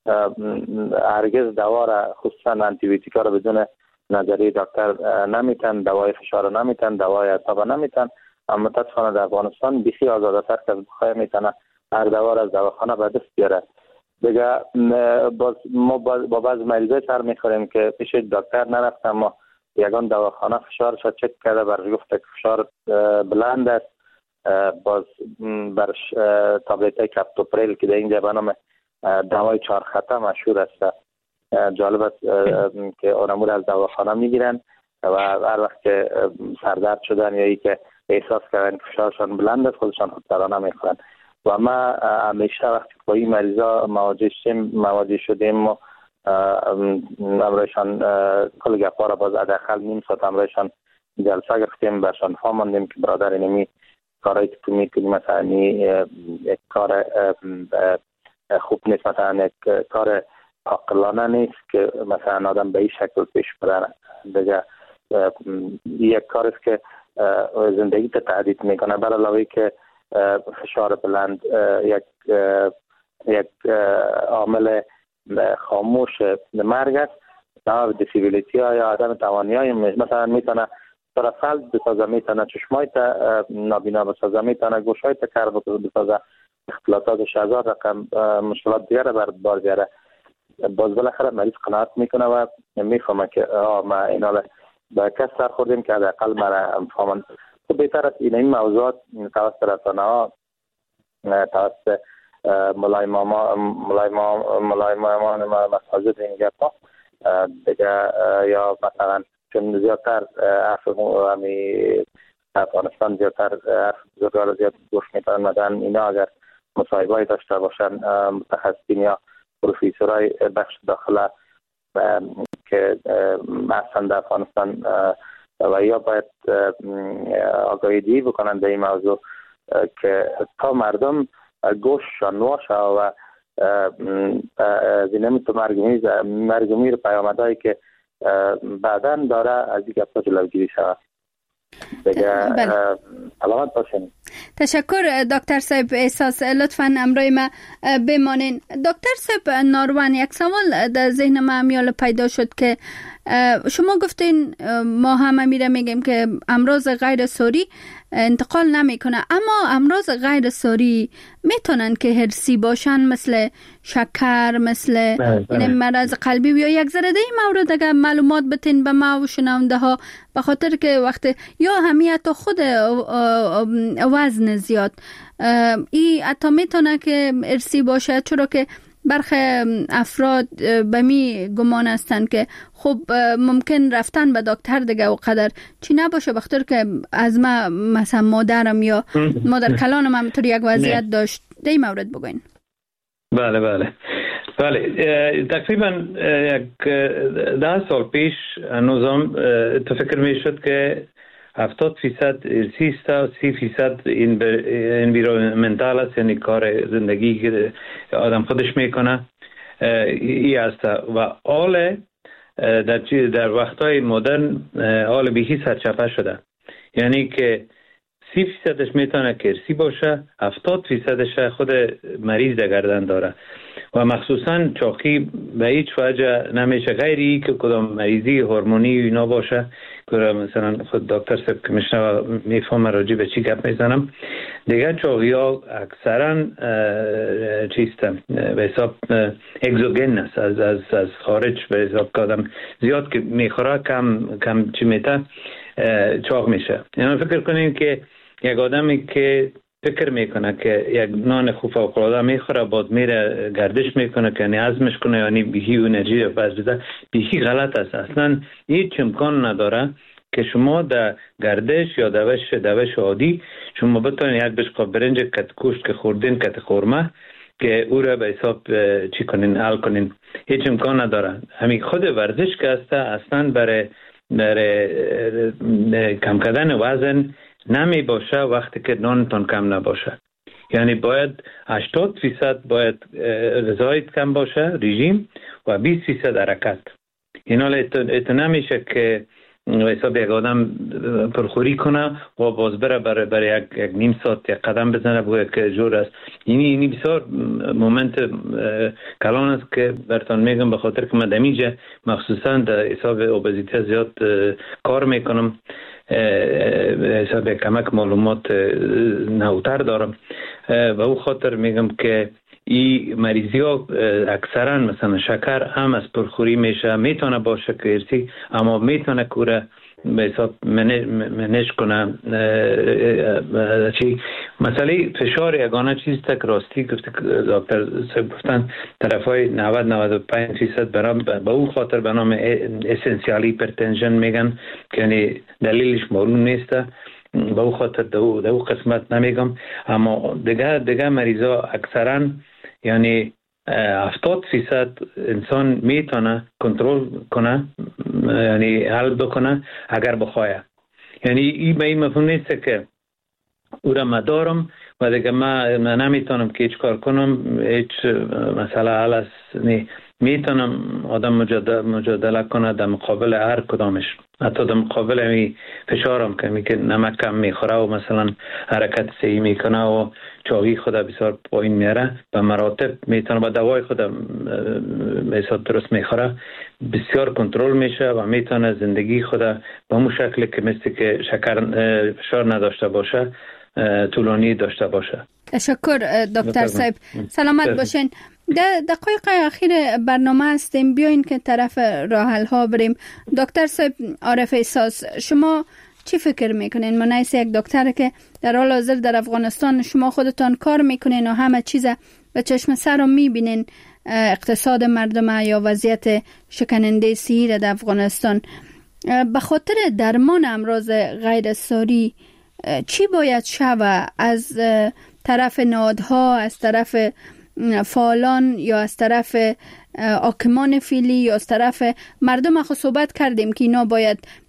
هرگز دوا را خصوصا آنتی بیوتیکا را بدون نظریه دکتر نمیتن، دوای فشار را نمیتن، دوای اعصاب نمیتن. اما متاسفانه در افغانستان بیخی آزاده تر که بخواه میتونه هر دوا را از دواخانه به دست بیاره. دیگه باز ما با بعض مریضای سر میخوریم که پیش دکتر نرفتم، ما یگان دواخانه فشارش چک کرده، برش گفت که فشار بلند است. باز برش تابلت های کپتوپریل که در اینجا به نام دوای چهار خطه مشهور است. جالب است که اونمور از دواخانه میگیرن و هر وقت که سردرد شدن یا ای که احساس کردن فشارشان بلند است خودشان خودسرانه میخورن. و ما همیشه وقتی با این مریضا مواجه شدیم مواجه شدیم و امرایشان کل گپا را باز حداقل نیم ساعت امرایشان جلسه گرفتیم، برشان فهماندیم که برادر اینمی کارایی که تو میکنی مثلا یک کار خوب نیست، مثلا یک کار عاقلانه نیست که مثلا آدم به این شکل پیش بره. دیگه یک کار است که زندگی تا تهدید میکنه. بر علاوه که فشار بلند یک یک عامل خاموش مرگ است. نوع دیسیبیلیتی ها یا عدم توانی های مثلا میتونه طرفلد بسازه، میتونه چشمای تا نابینا بسازه، میتونه گوشای تا کار بسازه، اختلالات شهزاد رقم مشکلات دیگر بر بار بیاره. باز بالاخره مریض قناعت میکنه و میفهمه که ما اینا با کس سر خوردیم که حداقل مرا فهمن. تو بهتر است این این موضوعات توسط رسانه ها، توسط ملای ماما ملای ماما ملای ماما مساجد این گپا دیگه، یا مثلا چون زیادتر حرف همی افغانستان زیادتر حرف بزرگار زیاد گوش میتونن، مثلا اینا اگر مصاحبه‌ای داشته باشن متخصصین یا پروفیسورای بخش داخله که مثلا در افغانستان و یا باید آگاهی بکنن به این موضوع که تا مردم گوشتشان واشه و زینمی تو مرگمیر مرگمیر پیامدهایی که بعداً داره از این گپا جلوگیری شود. دیگه سلامت باشین. تشکر دکتر صاحب احساس، لطفاً امروی ما بمانین. دکتر صاحب ناروان، یک سوال در ذهن ما میال پیدا شد که شما گفتین ما همه میره میگیم که امراض غیر ساری انتقال نمیکنه، اما امراض غیر ساری میتونن که هرسی باشن، مثل شکر، مثل این مرض قلبی. یا یک ذره این مورد اگر معلومات بتین به ما و شنونده ها، به خاطر که وقت یا همیت خود وزن زیاد ای حتی میتونه که ارسی باشه، چرا که برخی افراد به می گمان هستند که خب ممکن رفتن به دکتر دیگه و قدر چی نباشه، بخاطر که از ما مثلا مادرم یا مادر کلانم هم طور یک وضعیت داشت. در این مورد بگوین. بله بله بله تقریبا یک ده سال پیش نظام تو فکر می شد که هفتاد فیصد ارسی است و سی فیصد انویرونمنتال است، یعنی کار زندگی که آدم خودش میکنه ای است. و آل در, در وقتهای مدرن آل بیهی سرچپه شده، یعنی که سی فیصدش میتونه که ارسی باشه، هفتاد فیصدش خود مریض در گردن داره و مخصوصا چاقی به هیچ وجه نمیشه غیری که کدام مریضی هورمونی اینا باشه که مثلا خود دکتر صاحب که میشنوه میفهمه راجع به چی گپ میزنم. دیگه چاقی ها اکثرا چیستن به حساب اگزوگن است، از, از, از خارج به حساب که آدم زیاد که میخوره کم, کم چی میته چاق میشه. یعنی فکر کنیم که یک آدمی که فکر میکنه که یک نان خوب و فوق‌العاده میخوره بعد میره گردش میکنه که یعنی هضمش کنه، یعنی بیهی و انرژی بس بده، بیهی غلط است. اصلا هیچ امکان نداره که شما در گردش یا دوش دوش عادی شما بتونید یک بشقاب برنج کت کوشت که خوردین کت خورمه که او را به حساب چی کنین حل کنین، هیچ امکان نداره. همین خود ورزش که هسته اصلا برای برای کم کردن وزن نمی باشه وقتی که نانتون کم نباشه. یعنی باید هشتاد فیصد باید غذایت کم باشه رژیم و بیست فیصد حرکت. اینا ات نمیشه که حساب یک آدم پرخوری کنه و باز بره برای برای یک, یک نیم ساعت یک قدم بزنه بگه که جور است. اینی اینی بسیار مومنت کلان است که براتون میگم، به خاطر که من دمیجه مخصوصا در حساب اوبزیته زیاد کار میکنم، حساب کمک معلومات نوتر دارم و او خاطر میگم که این مریضی ها اکثرا مثلا شکر هم از پرخوری میشه، میتونه باشه که ارسی، اما میتونه کوره به حساب منش کنه. چی مسئله فشار یگانه چیز تک راستی گفته دکتر صاحب گفتن طرف های نود نود و پنج فیصد برام به اون خاطر به نام اسنسیال هایپرتنشن میگن که یعنی دلیلش معلوم نیسته، به اون خاطر دو دو قسمت نمیگم. اما دیگه دیگه مریضا اکثرا یعنی هفتاد فیصد انسان میتونه کنترل کنه، یعنی حل بکنه اگر بخواه. یعنی این به این مفهوم نیست که او را مدارم و دیگه ما نمیتونم که هیچ کار کنم، هیچ مسئله حل است. میتونم آدم مجادله, مجادله کنه در مقابل هر کدامش، حتی در مقابل همی فشارم که می که نمک کم میخوره و مثلا حرکت صحیح میکنه و چاقی خود بسیار پایین میاره به مراتب میتونه با دوای خود بسیار درست میخوره، بسیار کنترل میشه و میتونه زندگی خود به همون شکل که مثل که شکر فشار نداشته باشه طولانی داشته باشه. تشکر دکتر صاحب، سلامت باشین. در دقایق اخیر برنامه هستیم، بیاین که طرف راه حل ها بریم. دکتر صاحب عارف احساس، شما چی فکر میکنین؟ من نیست یک دکتر که در حال حاضر در افغانستان شما خودتان کار میکنین و همه چیز به چشم سر رو میبینین، اقتصاد مردم یا وضعیت شکننده صحی در افغانستان. به خاطر درمان امراض غیر ساری چی باید شوه از طرف نهادها، از طرف فعالان یا از طرف حاکمان فعلی یا از طرف مردم؟ خو صحبت کردیم که اینا باید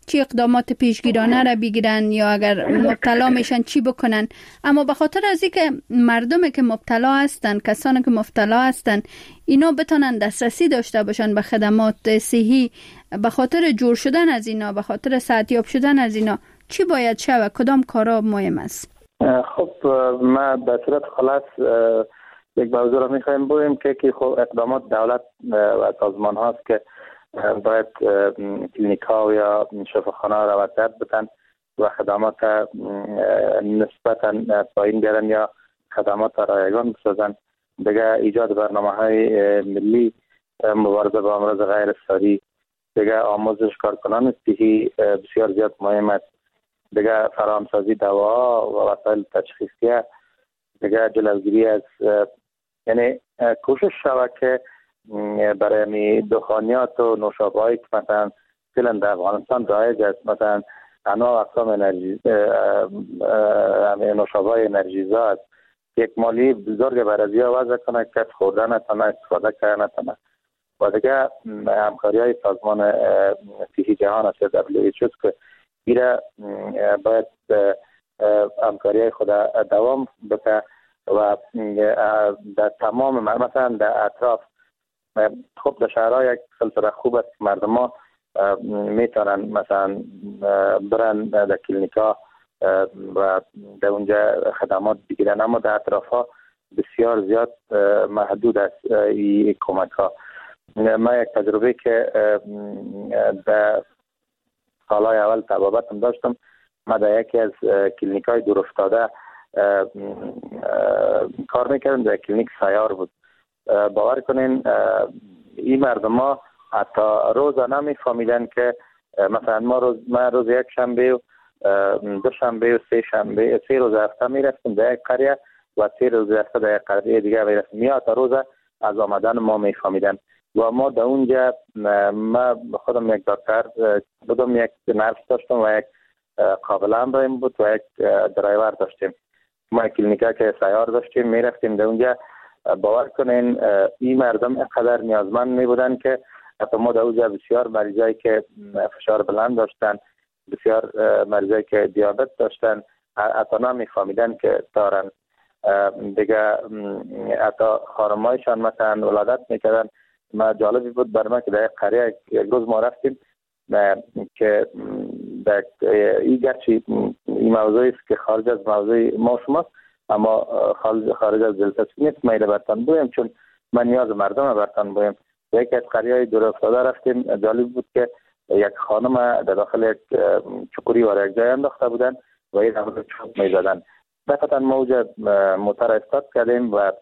چی اقدامات پیشگیرانه را بگیرن یا اگر مبتلا میشن چی بکنن. اما به خاطر از اینکه مردمی که مبتلا هستن، کسانی که مبتلا هستن، اینا بتونن دسترسی داشته باشن به خدمات صحی، به خاطر جور شدن از اینا، به خاطر صحتیاب شدن از اینا چی باید شود؟ کدام کارا مهم است؟ خب ما به صورت خلاص یک موضوع را میخوایم بگویم که که خب اقدامات دولت و سازمان هاست که باید کلینیک ها یا شفاخانه ها را وسعت بدن و خدمات نسبتا پایین بیارن یا خدمات رایگان بسازن. دیگه ایجاد برنامه های ملی مبارزه با امراض غیر ساری، دیگه آموزش کارکنان صحی بسیار زیاد مهم است. دیگه فراهمسازی دواها و وسایل تشخیصیه، دیگه جلوگیری از یعنی کوشش شود که برای دخانیات و نوشابه‌هایی که مثلا فعلا در افغانستان رایج است، مثلا انواع اقسام انرژی نوشابه‌های انرژیزا است، یک مالی بزرگ برای وضع کنه که خوردن نتونه، استفاده کردن نتونه. و دیگه همکاری های سازمان صحی جهان است دبلیو اچ او که ایره باید همکاری های خود دوام بده و در تمام مثلا در اطراف خب در شهرها یک سلسله خوب است که مردم ها میتونن مثلا برن در کلینیک ها و در اونجا خدمات بگیرن، اما در اطراف ها بسیار زیاد محدود است این کمک ها. ما یک تجربه که در سالهای اول تبابتم داشتم، ما در یکی از کلینیک های دور افتاده کار میکردم، در کلینیک سیار بود. باور کنین این مردم ها حتی روزا نمیفهمیدن که مثلا ما روز ما روز یک شنبه و دو شنبه و سه شنبه سه روز هفته میرفتیم در یک قریه و سه روز هفته در یک قریه دیگه میرفتیم. یا تا روز از آمدن ما میفهمیدن و ما در اونجا ما خودم یک دکتر بودم، یک نرس داشتم و یک قابل امرایم بود و یک درایور داشتیم. ما کلینیکا که سیار داشتیم میرفتیم در اونجا. باور کنین این مردم اینقدر نیازمند می بودن که حتی ما در اونجا بسیار مریضایی که فشار بلند داشتن، بسیار مریضایی که دیابت داشتن حتی نمیفهمیدن که دارن. دیگه حتی خانمایشان مثلا ولادت میکردن. ما جالبی بود بر من که در یک قریه یک روز ما رفتیم که در این گرچه این موضوعی است که خارج از موضوع ما شماست، اما خارج از دلچسبی نیست. ما اینو برتن بویم چون من نیاز مردم برتن بویم. یکی از قریه‌های دور افتاده رفتیم. جالب بود که یک خانم در داخل یک چکوری و یک جای انداخته بودن و این رو چوب می‌زدن. بعد ما اونجا موتر استارت کردیم و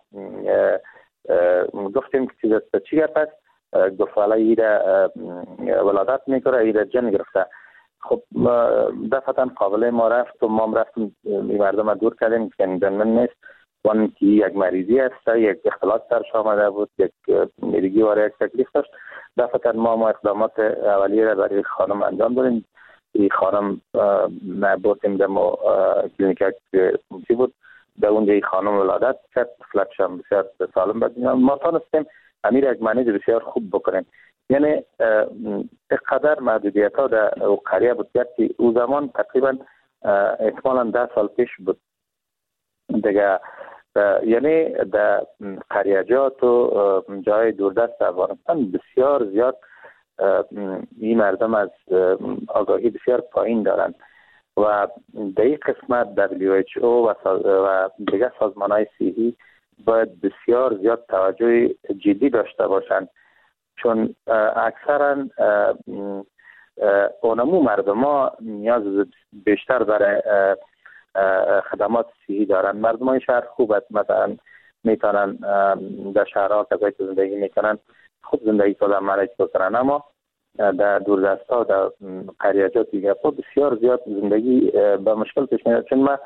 گفتیم که چیز است چی گپ است. گفت والا ایره ولادت میکنه، ایره جن گرفته. خب دفعتا قابله ما رفت و ما رفتیم این مردم دور کردیم که این من نیست وان که یک مریضی است، یک اختلاط سرش آمده بود، یک میرگی واره یک تکلیف داشت. دفعتا ما ما اقدامات اولیه را برای خانم انجام داریم. این خانم بردیم دمو کلینیک چی بود در اونجا این خانم ولادت کرد، طفلش هم بسیار سالم بود. ما تانستیم امیر یک منیج بسیار خوب بکنیم. یعنی اقدر محدودیت ها در قریه بود که او زمان تقریبا احتمالا ده سال پیش بود دیگه. یعنی در قریجات و جای دوردست افغانستان بسیار زیاد این مردم از آگاهی بسیار پایین دارند و در این قسمت دبلیو اچ او و دیگه سازمان های صحی باید بسیار زیاد توجه جدی داشته باشند، چون اکثرا اونمو مردم ها نیاز بیشتر برای خدمات صحی دارن. مردم های شهر خوب است، مثلا میتونن در شهرها کسایی که زندگی میکنن خوب زندگی کردن مالک بکنن، اما در دوردست ها در قریجات دیگه بسیار زیاد زندگی به مشکل پیش میاد. چون ما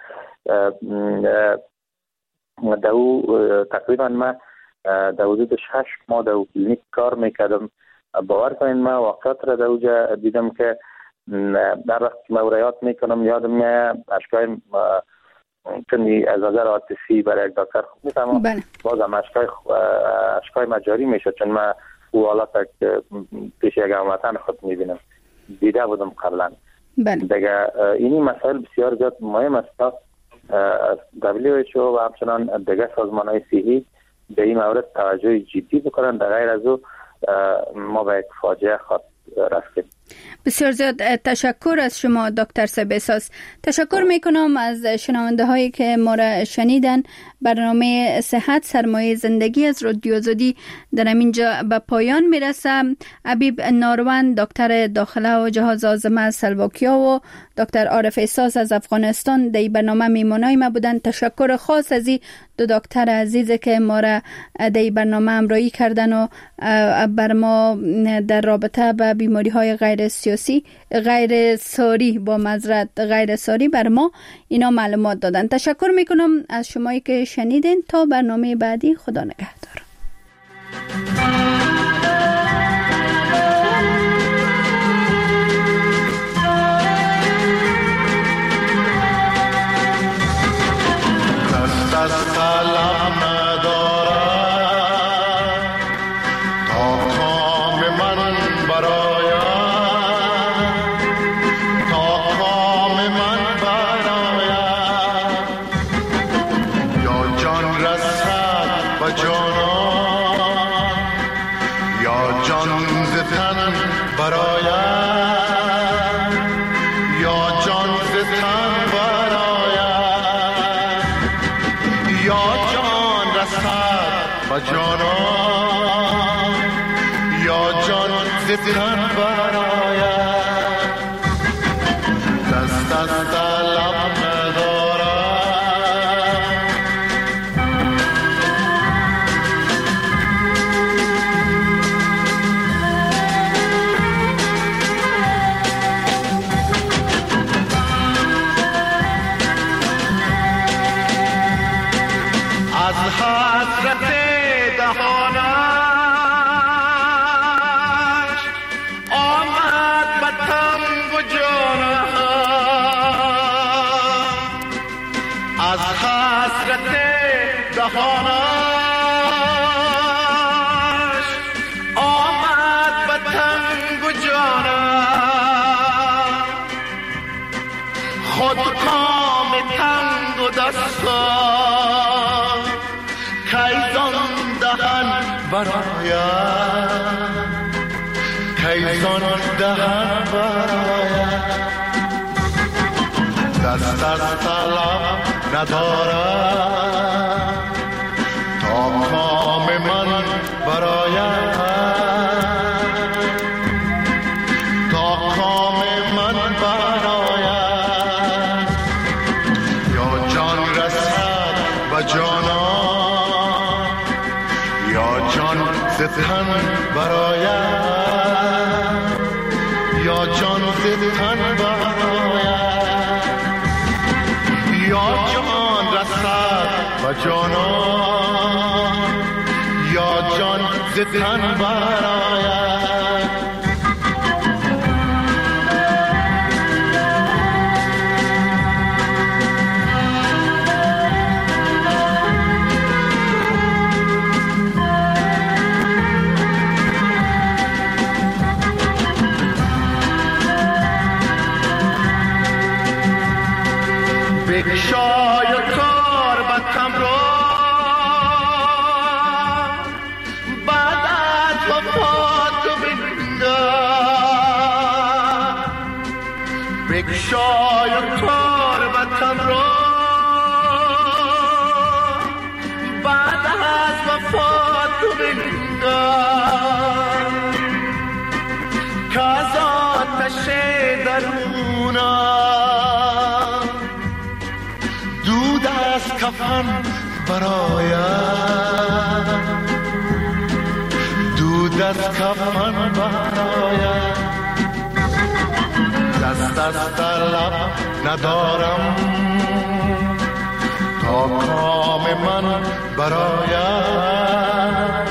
در او تقریبا ما در حدود شش ماه در کلینیک کار میکردم. باور کنین ما واقعات را در اوجا دیدم که در وقت که موریات میکنم یادم میاد اشکای چون از نظر عاطفی برای یک دکتر خوب نیست، اما بازم اشکای اشکای مجاری میشه چون من او حالات پیش یک هموطن خود میبینم، دیده بودم قبلا. بله. دیگه اینی مسائل بسیار زیاد مهم است. دبلیو اچ او و همچنان دیگه سازمان‌های صحی به این مورد توجه جدی بکنن. در غیر از او ما به یک فاجعه خواهد رفتیم. بسیار زیاد تشکر از شما دکتر سبیساس. تشکر میکنم از شنونده هایی که ما را شنیدن. برنامه صحت سرمایه زندگی از رادیو آزادی در اینجا به پایان میرسه. حبیب ناروان دکتر داخله و جهاز آزمه از سلواکیا و دکتر عارف احساس از افغانستان در برنامه میمونای ما بودن. تشکر خاص از دو دکتر عزیز که ما را در برنامه همراهی کردن و بر ما در رابطه با بیماری های غیر سیاسی غیر ساری با معذرت غیر ساری بر ما اینا معلومات دادن. تشکر میکنم از شمایی که شنیدین. تا برنامه بعدی، خدا نگهدار. تن براید دست از دلم ندارد از حسرت دهانم دهانش آمد به تنگ و جانم خود کام تنگ و دستم کیزان دهن برایم کیزان دهن برایم دست از طلب ندارم تا کام من برایم تا کام من برایم یا جان رسد به جانان یا جان ز تن برایم یا جان ز تن برایم یا جان رسد و جانان یا جان ز تن براید بکشای کار بطم را بعد از وفات بنگر بکشای کار بطم را بعد از وفات بنگر که از آتش درونم دود از کفن برایم دود از کفن برایم دست از طلب ندارم تا کام من برایم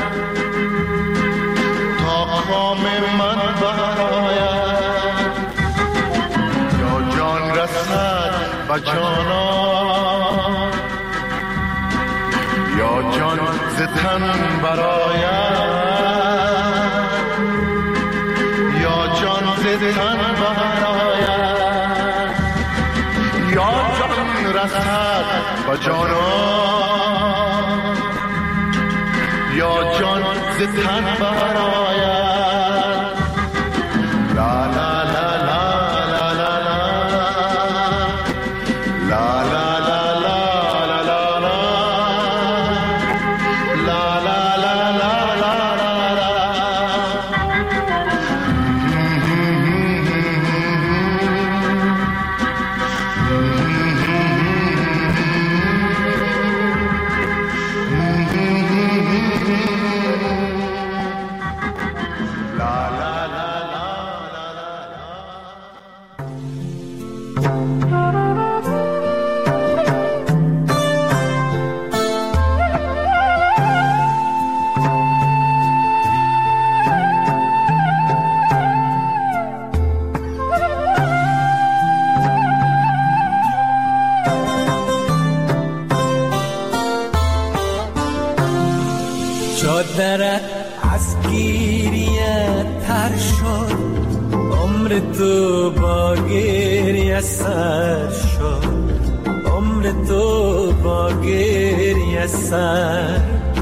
تا کام من برایم یا جان رسد و جانان یا جان ز تن برایم یا جان ز تن برایم رسد و جانان یا جان ز تن برآید لا لا لا لا لا لا لا لا چادرت از گریه تر شد، عمر تو با گریه سر شد، عمر تو با گریه سر.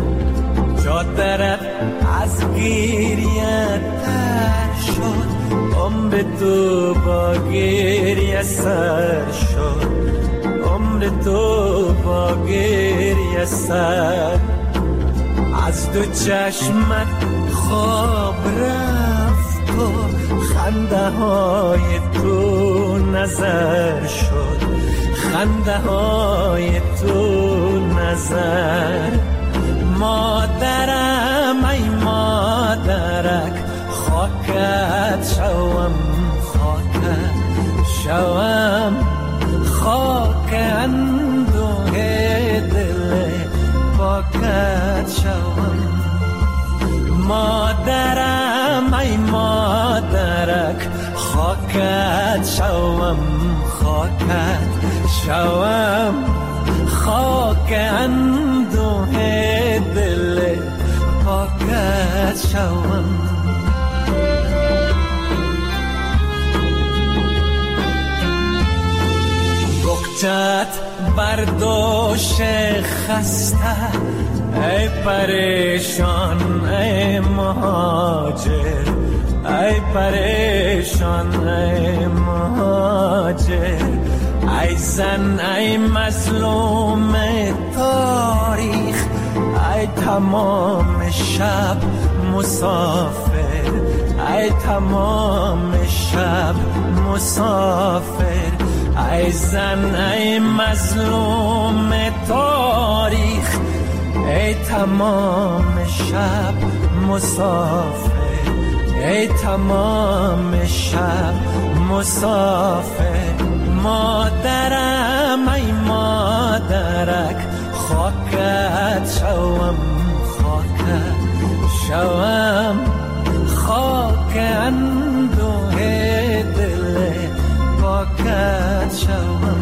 چادرت از گریه تر شد، عمر تو با گریه سر شد، عمر تو با گریه سر. از دو چشمت خواب رفت و خنده های تو نظر شد، خنده های تو نظر. مادرم ای مادرک، خاکت شوم خاکت شوم، خاک اندوه دل پاکت شوم. مادرم ای مادرک، خاکت شوم خاکت شوم، خاک اندوه دل پاکت شوم. بکچت برداشت خسته، ای پریشان ای مهاجر، ای پریشان ای مهاجر. ای زن ای مظلوم تاریخ، ای تمام شب مسافر، ای تمام شب مسافر. ای زن ای مظلوم تاریخ، ای تمام شب مسافر، ای تمام شب مسافر. مادرم ای مادرک، خاکت شوم خاکت شوم، خاک اندوه دل پاکت شوم.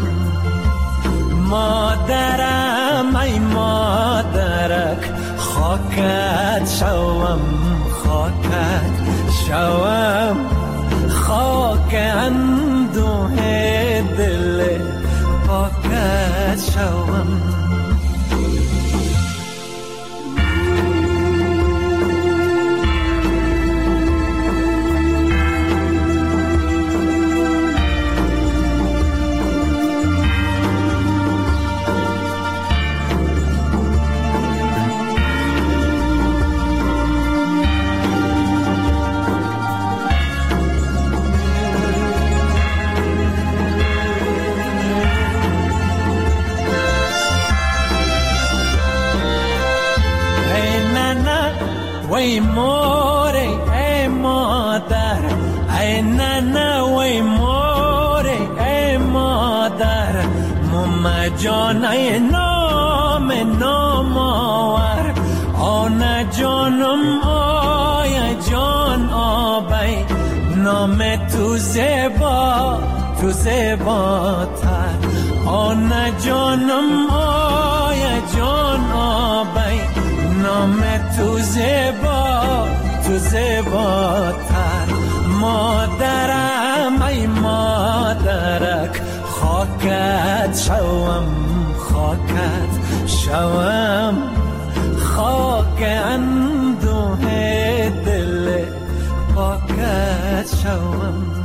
مادرم ای مادرک، خاکت شوم خاکت شوم، خاک اندوه دل پاکت شوم. وی موری ای مادر، ای ننه وی موری ای مادر. مم جان ای نام نام آور، آن جانم آی جان آبی. نام تو زیبا تو زیباتر، آن جانم آی جان آبی. نام تو زیبا تو زیباتر. مادرم ای مادرک، خاکت شوم خاکت شوم خاک اندوه دل پاکت شوم